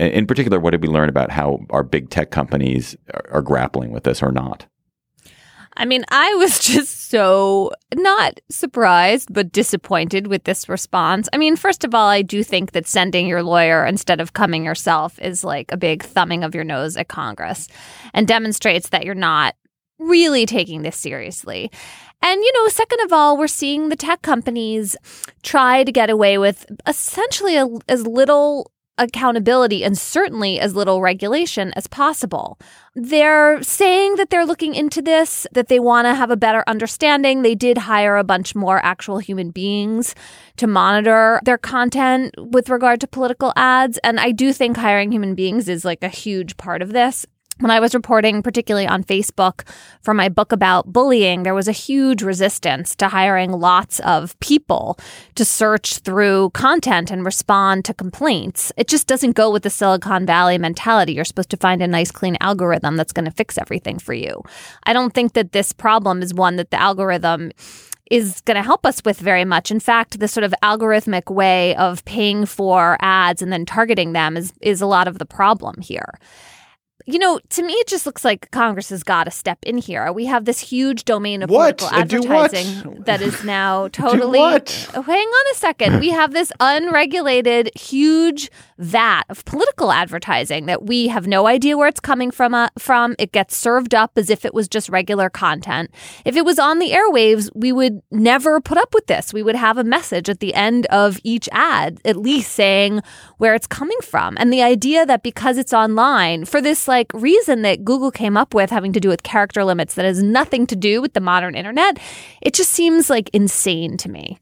In particular, what did we learn about how our big tech companies are grappling with this or not? I mean, I was just so not surprised, but disappointed with this response. I mean, first of all, I do think that sending your lawyer instead of coming yourself is like a big thumbing of your nose at Congress and demonstrates that you're not really taking this seriously. And, second of all, we're seeing the tech companies try to get away with essentially as little accountability and certainly as little regulation as possible. They're saying that they're looking into this, that they want to have a better understanding. They did hire a bunch more actual human beings to monitor their content with regard to political ads. And I do think hiring human beings is like a huge part of this. When I was reporting, particularly on Facebook, for my book about bullying, there was a huge resistance to hiring lots of people to search through content and respond to complaints. It just doesn't go with the Silicon Valley mentality. You're supposed to find a nice, clean algorithm that's going to fix everything for you. I don't think that this problem is one that the algorithm is going to help us with very much. In fact, the sort of algorithmic way of paying for ads and then targeting them is a lot of the problem here. To me, it just looks like Congress has got to step in here. We have this huge domain of political advertising that is now totally... Hang on a second. We have this unregulated, huge vat of political advertising that we have no idea where it's coming from. It gets served up as if it was just regular content. If it was on the airwaves, we would never put up with this. We would have a message at the end of each ad, at least saying where it's coming from. And the idea that because it's online, for this reason that Google came up with having to do with character limits that has nothing to do with the modern internet, it just seems insane to me.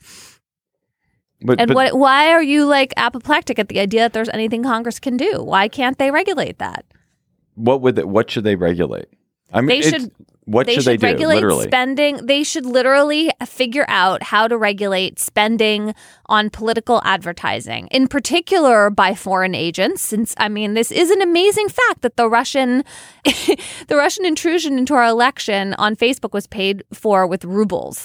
Why are you apoplectic at the idea that there's anything Congress can do? Why can't they regulate that? What should they regulate? I mean, what should they do? Regulate literally spending. They should literally figure out how to regulate spending on political advertising, in particular by foreign agents. Since, this is an amazing fact that the Russian intrusion into our election on Facebook was paid for with rubles.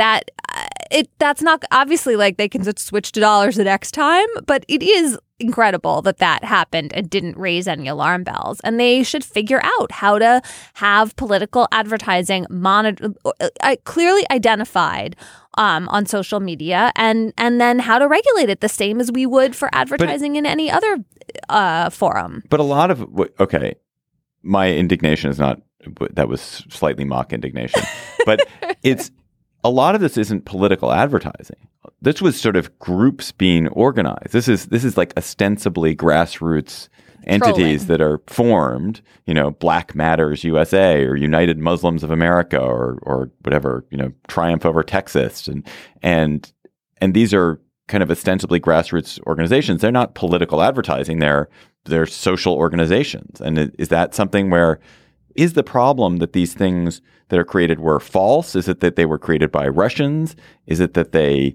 That's not obviously they can switch to dollars the next time, but it is incredible that happened and didn't raise any alarm bells. And they should figure out how to have political advertising clearly identified on social media, and then how to regulate it the same as we would for advertising in any other forum. But a lot of my indignation is not that was slightly mock indignation, but a lot of this isn't political advertising. This was sort of groups being organized. This is ostensibly grassroots entities that are formed, Black Matters USA or United Muslims of America or whatever, Triumph Over Texas. And these are kind of ostensibly grassroots organizations. They're not political advertising. They're social organizations. And is that something where is the problem that these things that are created were false? Is it that they were created by Russians? Is it that they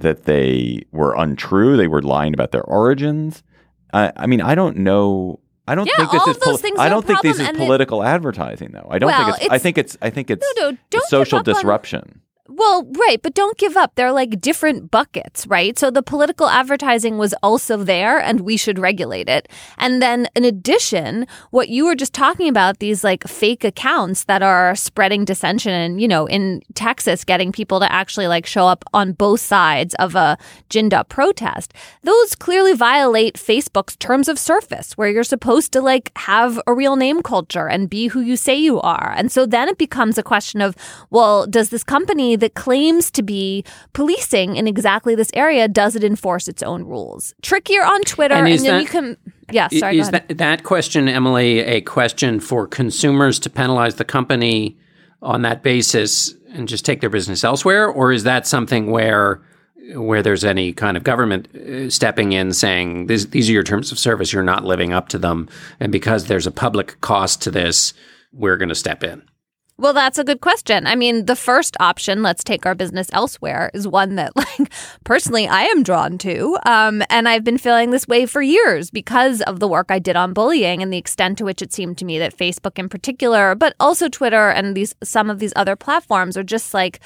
were untrue? They were lying about their origins? I don't know. I don't think this is. I don't think this is political advertising, though. I don't think it's. I think it's social disruption. Well, right, but don't give up. They're different buckets, right? So the political advertising was also there, and we should regulate it. And then in addition, what you were just talking about, these fake accounts that are spreading dissension and, in Texas, getting people to actually show up on both sides of a ginned up protest. Those clearly violate Facebook's terms of service, where you're supposed to have a real name culture and be who you say you are. And so then it becomes a question of, well, does this company that claims to be policing in exactly this area, does it enforce its own rules? Trickier on Twitter, and then you can... Yeah, sorry, is that question, Emily, a question for consumers to penalize the company on that basis and just take their business elsewhere? Or is that something where there's any kind of government stepping in saying, these are your terms of service, you're not living up to them, and because there's a public cost to this, we're going to step in? Well, that's a good question. The first option, let's take our business elsewhere, is one that, personally, I am drawn to. And I've been feeling this way for years because of the work I did on bullying and the extent to which it seemed to me that Facebook in particular, but also Twitter and some of these other platforms are just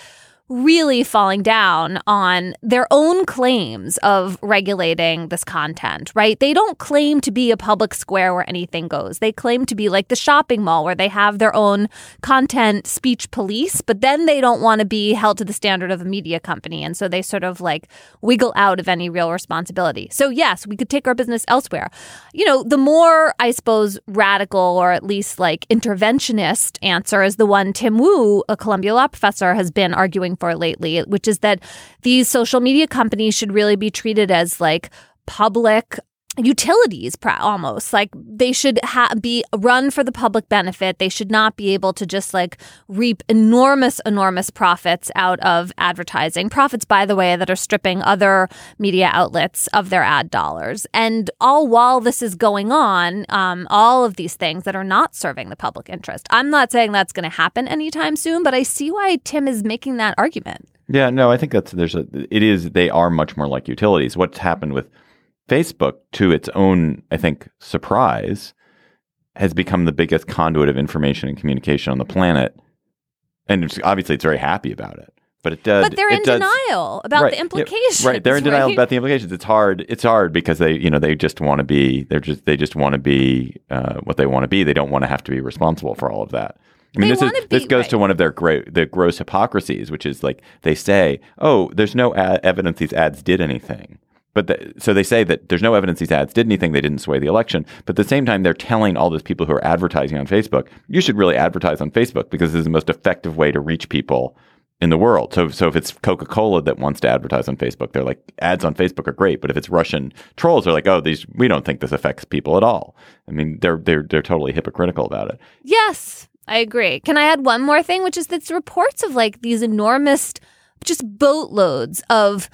really falling down on their own claims of regulating this content, right? They don't claim to be a public square where anything goes. They claim to be like the shopping mall where they have their own content speech police, but then they don't want to be held to the standard of a media company. And so they sort of like wiggle out of any real responsibility. So yes, we could take our business elsewhere. You know, the more, I suppose, radical or at least like interventionist answer is the one Tim Wu, a Columbia law professor, has been arguing for lately, which is that these social media companies should really be treated as like public utilities, almost like they should be run for the public benefit. They should not be able to just like reap enormous profits out of advertising. Profits, by the way, that are stripping other media outlets of their ad dollars. And all while this is going on, all of these things that are not serving the public interest. I'm not saying that's going to happen anytime soon, but I see why Tim is making that argument. Yeah, no, I think they are much more like utilities. What's happened with Facebook, to its own, I think, surprise, has become the biggest conduit of information and communication on the planet. And obviously it's very happy about it. But they're in denial about the implications. Right. They're in denial about the implications. It's hard because they just want to be what they want to be. They don't want to have to be responsible for all of that. I mean, this goes to one of their gross hypocrisies, which is like they say, "Oh, there's no evidence these ads did anything." So they say that there's no evidence these ads did anything. They didn't sway the election. But at the same time, they're telling all those people who are advertising on Facebook, you should really advertise on Facebook because this is the most effective way to reach people in the world. So if it's Coca-Cola that wants to advertise on Facebook, they're like, ads on Facebook are great. But if it's Russian trolls, they're like, oh, we don't think this affects people at all. I mean, they're totally hypocritical about it. Yes, I agree. Can I add one more thing, which is that reports of like these enormous, just boatloads of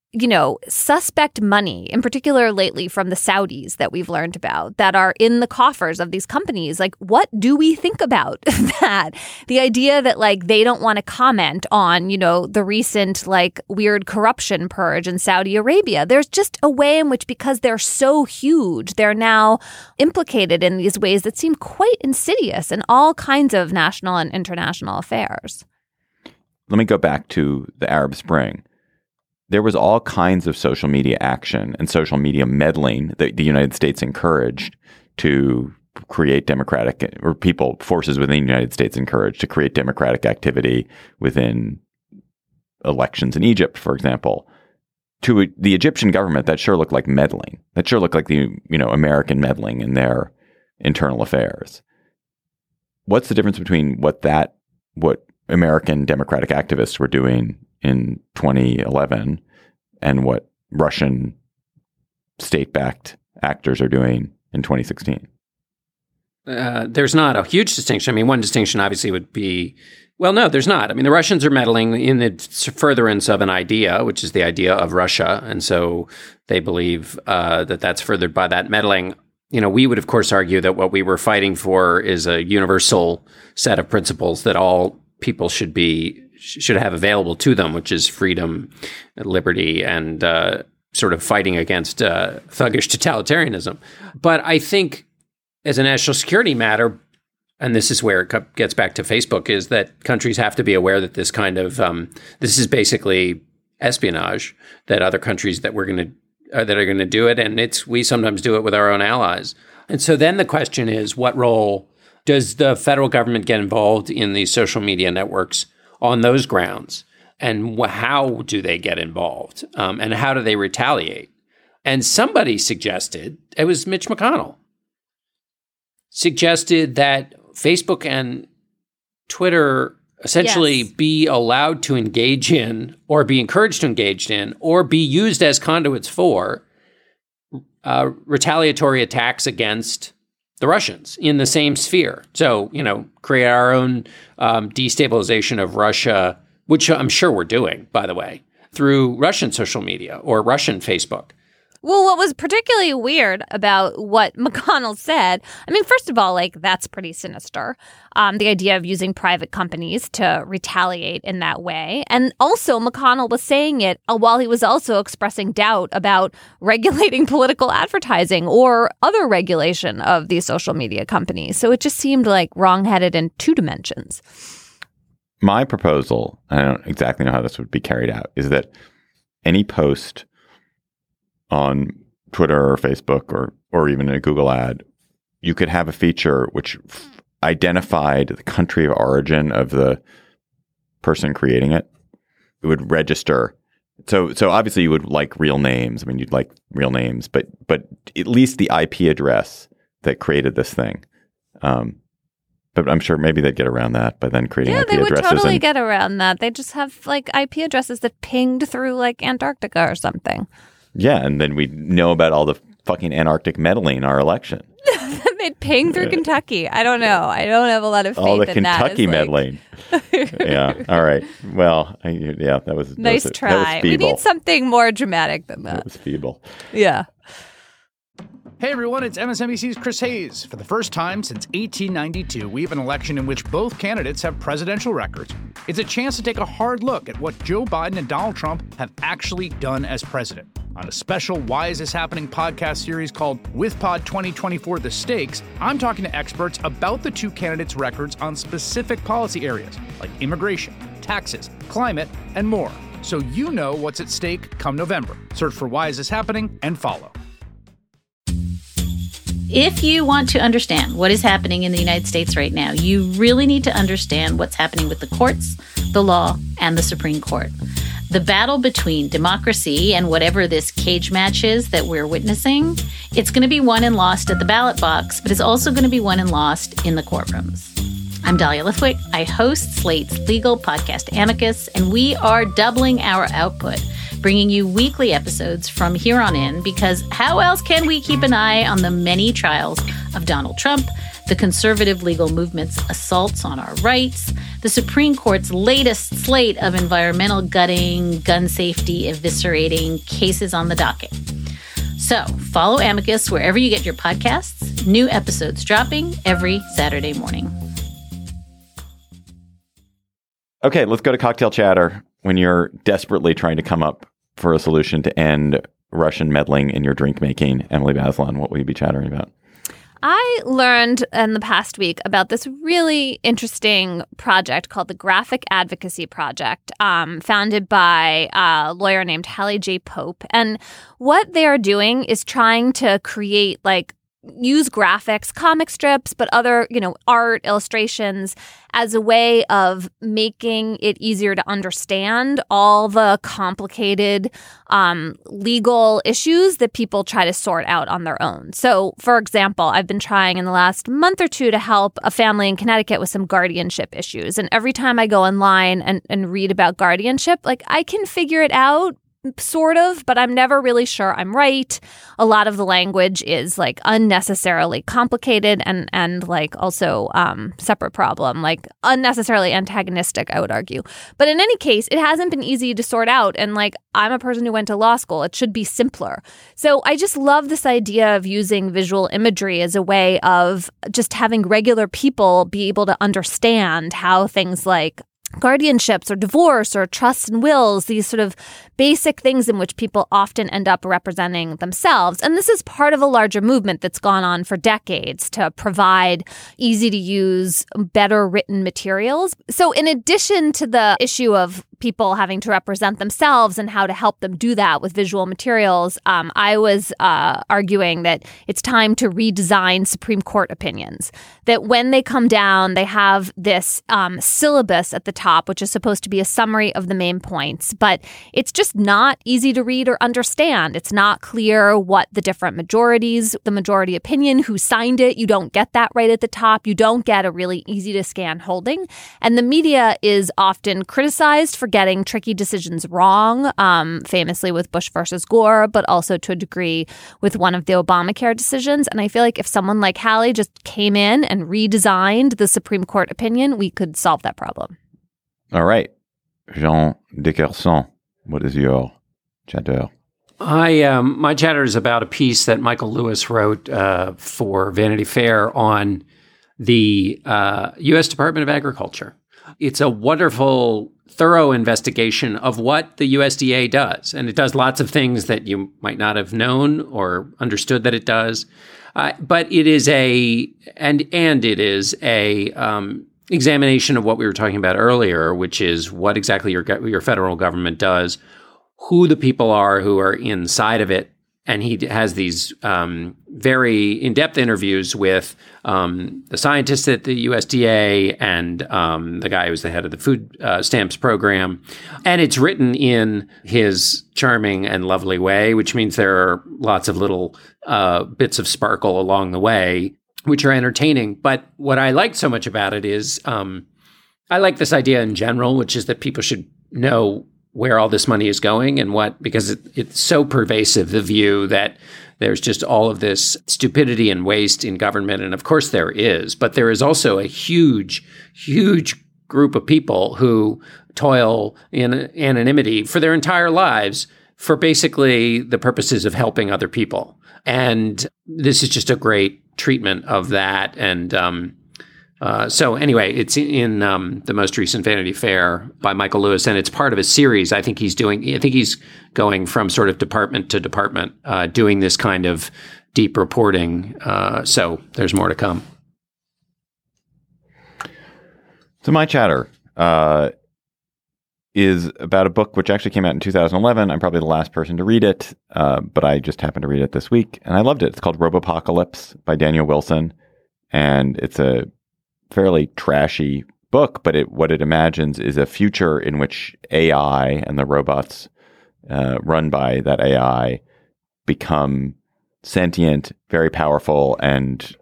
suspect money, in particular lately from the Saudis that we've learned about that are in the coffers of these companies. Like, what do we think about that? The idea that like they don't want to comment on, the recent like weird corruption purge in Saudi Arabia. There's just a way in which, because they're so huge, they're now implicated in these ways that seem quite insidious in all kinds of national and international affairs. Let me go back to the Arab Spring. There was all kinds of social media action and social media meddling that the United States encouraged to create forces within the United States encouraged to create democratic activity within elections in Egypt, for example. To the Egyptian government, that sure looked like meddling. That sure looked like the American meddling in their internal affairs. What's the difference between what American democratic activists were doing in 2011 and what Russian state-backed actors are doing in 2016? There's not a huge distinction. I mean, one distinction obviously would be, well, no, there's not. I mean, the Russians are meddling in the furtherance of an idea, which is the idea of Russia. And so they believe that that's furthered by that meddling. We would, of course, argue that what we were fighting for is a universal set of principles that all people should have available to them, which is freedom, liberty, and sort of fighting against thuggish totalitarianism. But I think as a national security matter, and this is where it gets back to Facebook, is that countries have to be aware that this kind of this is basically espionage, that other countries that are going to do it, and we sometimes do it with our own allies. And so then the question is, what role does the federal government get involved in these social media networks on those grounds? And how do they get involved? And how do they retaliate? And somebody suggested, it was Mitch McConnell, suggested that Facebook and Twitter essentially be allowed to engage in, or be encouraged to engage in, or be used as conduits for retaliatory attacks against the Russians in the same sphere. So, create our own destabilization of Russia, which I'm sure we're doing, by the way, through Russian social media or Russian Facebook. Well, what was particularly weird about what McConnell said, I mean, first of all, like, that's pretty sinister. The idea of using private companies to retaliate in that way. And also, McConnell was saying it while he was also expressing doubt about regulating political advertising or other regulation of these social media companies. So it just seemed like wrongheaded in two dimensions. my proposal, I don't exactly know how this would be carried out, is that any post on Twitter or Facebook or even a Google ad, you could have a feature which identified the country of origin of the person creating it. It would register. So obviously you would like real names. I mean, you'd like real names, but at least the IP address that created this thing. But I'm sure maybe they'd get around that by then creating IP addresses. Yeah, they would totally get around that. They just have like IP addresses that pinged through like Antarctica or something. Yeah, and then we know about all the fucking Antarctic meddling in our election. They'd ping through Kentucky. I don't know. I don't have a lot of faith in that. All the Kentucky meddling. Yeah. All right. Well, that was nice try. That was feeble. We need something more dramatic than that. It was feeble. Yeah. Hey everyone, it's MSNBC's Chris Hayes. For the first time since 1892, we have an election in which both candidates have presidential records. It's a chance to take a hard look at what Joe Biden and Donald Trump have actually done as president. On a special Why Is This Happening podcast series called With Pod 2024 The Stakes, I'm talking to experts about the two candidates' records on specific policy areas like immigration, taxes, climate, and more. So you know what's at stake come November. Search for Why Is This Happening and follow. If you want to understand what is happening in the United States right now, you really need to understand what's happening with the courts, the law, and the Supreme Court. The battle between democracy and whatever this cage match is that we're witnessing, it's going to be won and lost at the ballot box, but it's also going to be won and lost in the courtrooms. I'm Dahlia Lithwick. I host Slate's legal podcast Amicus, and we are doubling our output, bringing you weekly episodes from here on in, because how else can we keep an eye on the many trials of Donald Trump, the conservative legal movement's assaults on our rights, the Supreme Court's latest slate of environmental gutting, gun safety eviscerating cases on the docket. So follow Amicus wherever you get your podcasts. New episodes dropping every Saturday morning. Okay, let's go to cocktail chatter. When you're desperately trying to come up for a solution to end Russian meddling in your drink making, Emily Bazelon, what will you be chattering about? I learned in the past week about this really interesting project called the Graphic Advocacy Project, founded by a lawyer named Hallie J. Pope. And what they are doing is trying to create use graphics, comic strips, but other, art, illustrations as a way of making it easier to understand all the complicated legal issues that people try to sort out on their own. So, for example, I've been trying in the last month or two to help a family in Connecticut with some guardianship issues. And every time I go online and read about guardianship, I can figure it out. Sort of, but I'm never really sure I'm right. A lot of the language is unnecessarily complicated and also separate problem, unnecessarily antagonistic, I would argue. But in any case, it hasn't been easy to sort out. And I'm a person who went to law school. It should be simpler. So I just love this idea of using visual imagery as a way of just having regular people be able to understand how things like guardianships or divorce or trusts and wills, these sort of basic things in which people often end up representing themselves. And this is part of a larger movement that's gone on for decades to provide easy to use, better written materials. So in addition to the issue of people having to represent themselves and how to help them do that with visual materials, I was arguing that it's time to redesign Supreme Court opinions. That when they come down, they have this syllabus at the top, which is supposed to be a summary of the main points, but it's just not easy to read or understand. It's not clear what the different majorities, the majority opinion, who signed it. You don't get that right at the top. You don't get a really easy to scan holding. And the media is often criticized for getting tricky decisions wrong, famously with Bush versus Gore, but also to a degree with one of the Obamacare decisions. And I feel like if someone like Hallie just came in and redesigned the Supreme Court opinion, we could solve that problem. All right. Jean Dickerson, what is your chatter? My chatter is about a piece that Michael Lewis wrote for Vanity Fair on the U.S. Department of Agriculture. It's a wonderful, thorough investigation of what the USDA does. And it does lots of things that you might not have known or understood that it does. But it is examination of what we were talking about earlier, which is what exactly your federal government does, who the people are who are inside of it. And he has these very in-depth interviews with the scientists at the USDA and the guy who's the head of the food stamps program. And it's written in his charming and lovely way, which means there are lots of little bits of sparkle along the way, which are entertaining. But what I like so much about it is I like this idea in general, which is that people should know where all this money is going and because it's so pervasive, the view that there's just all of this stupidity and waste in government. And of course there is, but there is also a huge, huge group of people who toil in anonymity for their entire lives for basically the purposes of helping other people. And this is just a great treatment of that. And so anyway, it's in the most recent Vanity Fair by Michael Lewis, and it's part of a series. I think he's going from sort of department to department, doing this kind of deep reporting. So there's more to come. So my chatter is about a book which actually came out in 2011. I'm probably the last person to read it, but I just happened to read it this week, and I loved it. It's called Robopocalypse by Daniel Wilson, and it's a fairly trashy book, but what it imagines is a future in which AI and the robots run by that AI become sentient, very powerful, and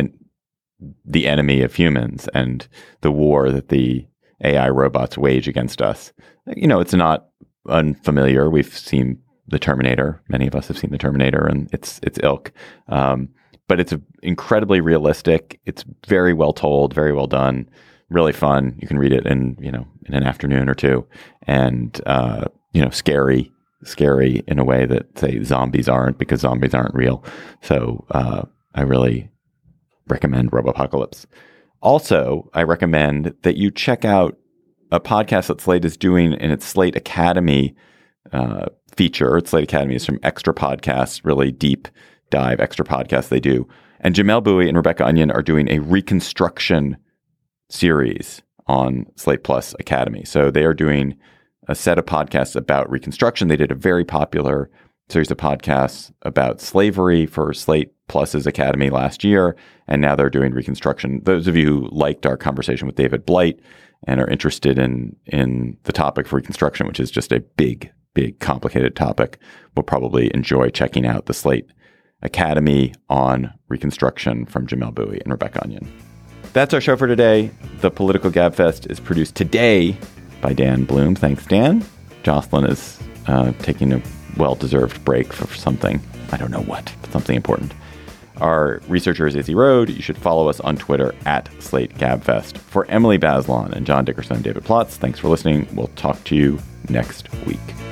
the enemy of humans, and the war that the AI robots wage against us. It's not unfamiliar. We've seen The Terminator. Many of us have seen The Terminator and its ilk. But it's incredibly realistic. It's very well told, very well done, really fun. You can read it in an afternoon or two, and scary in a way that, say, zombies aren't, because zombies aren't real. So I really recommend Robopocalypse. Also, I recommend that you check out a podcast that Slate is doing in its Slate Academy feature. Slate Academy is from Extra Podcasts, really deep dive extra podcasts they do. And Jamelle Bouie and Rebecca Onion are doing a reconstruction series on Slate Plus Academy. So they are doing a set of podcasts about reconstruction. They did a very popular series of podcasts about slavery for Slate Plus's Academy last year, and now they're doing reconstruction. Those of you who liked our conversation with David Blight and are interested in the topic of reconstruction, which is just a big, complicated topic, will probably enjoy checking out the Slate Academy on Reconstruction from Jamelle Bouie and Rebecca Onion. That's our show for today. The Political Gabfest is produced today by Dan Bloom. Thanks, Dan. Jocelyn is taking a well-deserved break for something. I don't know what, but something important. Our researcher is Izzy Road. You should follow us on Twitter @SlateGabfest. For Emily Bazelon and John Dickerson and David Plotz, thanks for listening. We'll talk to you next week.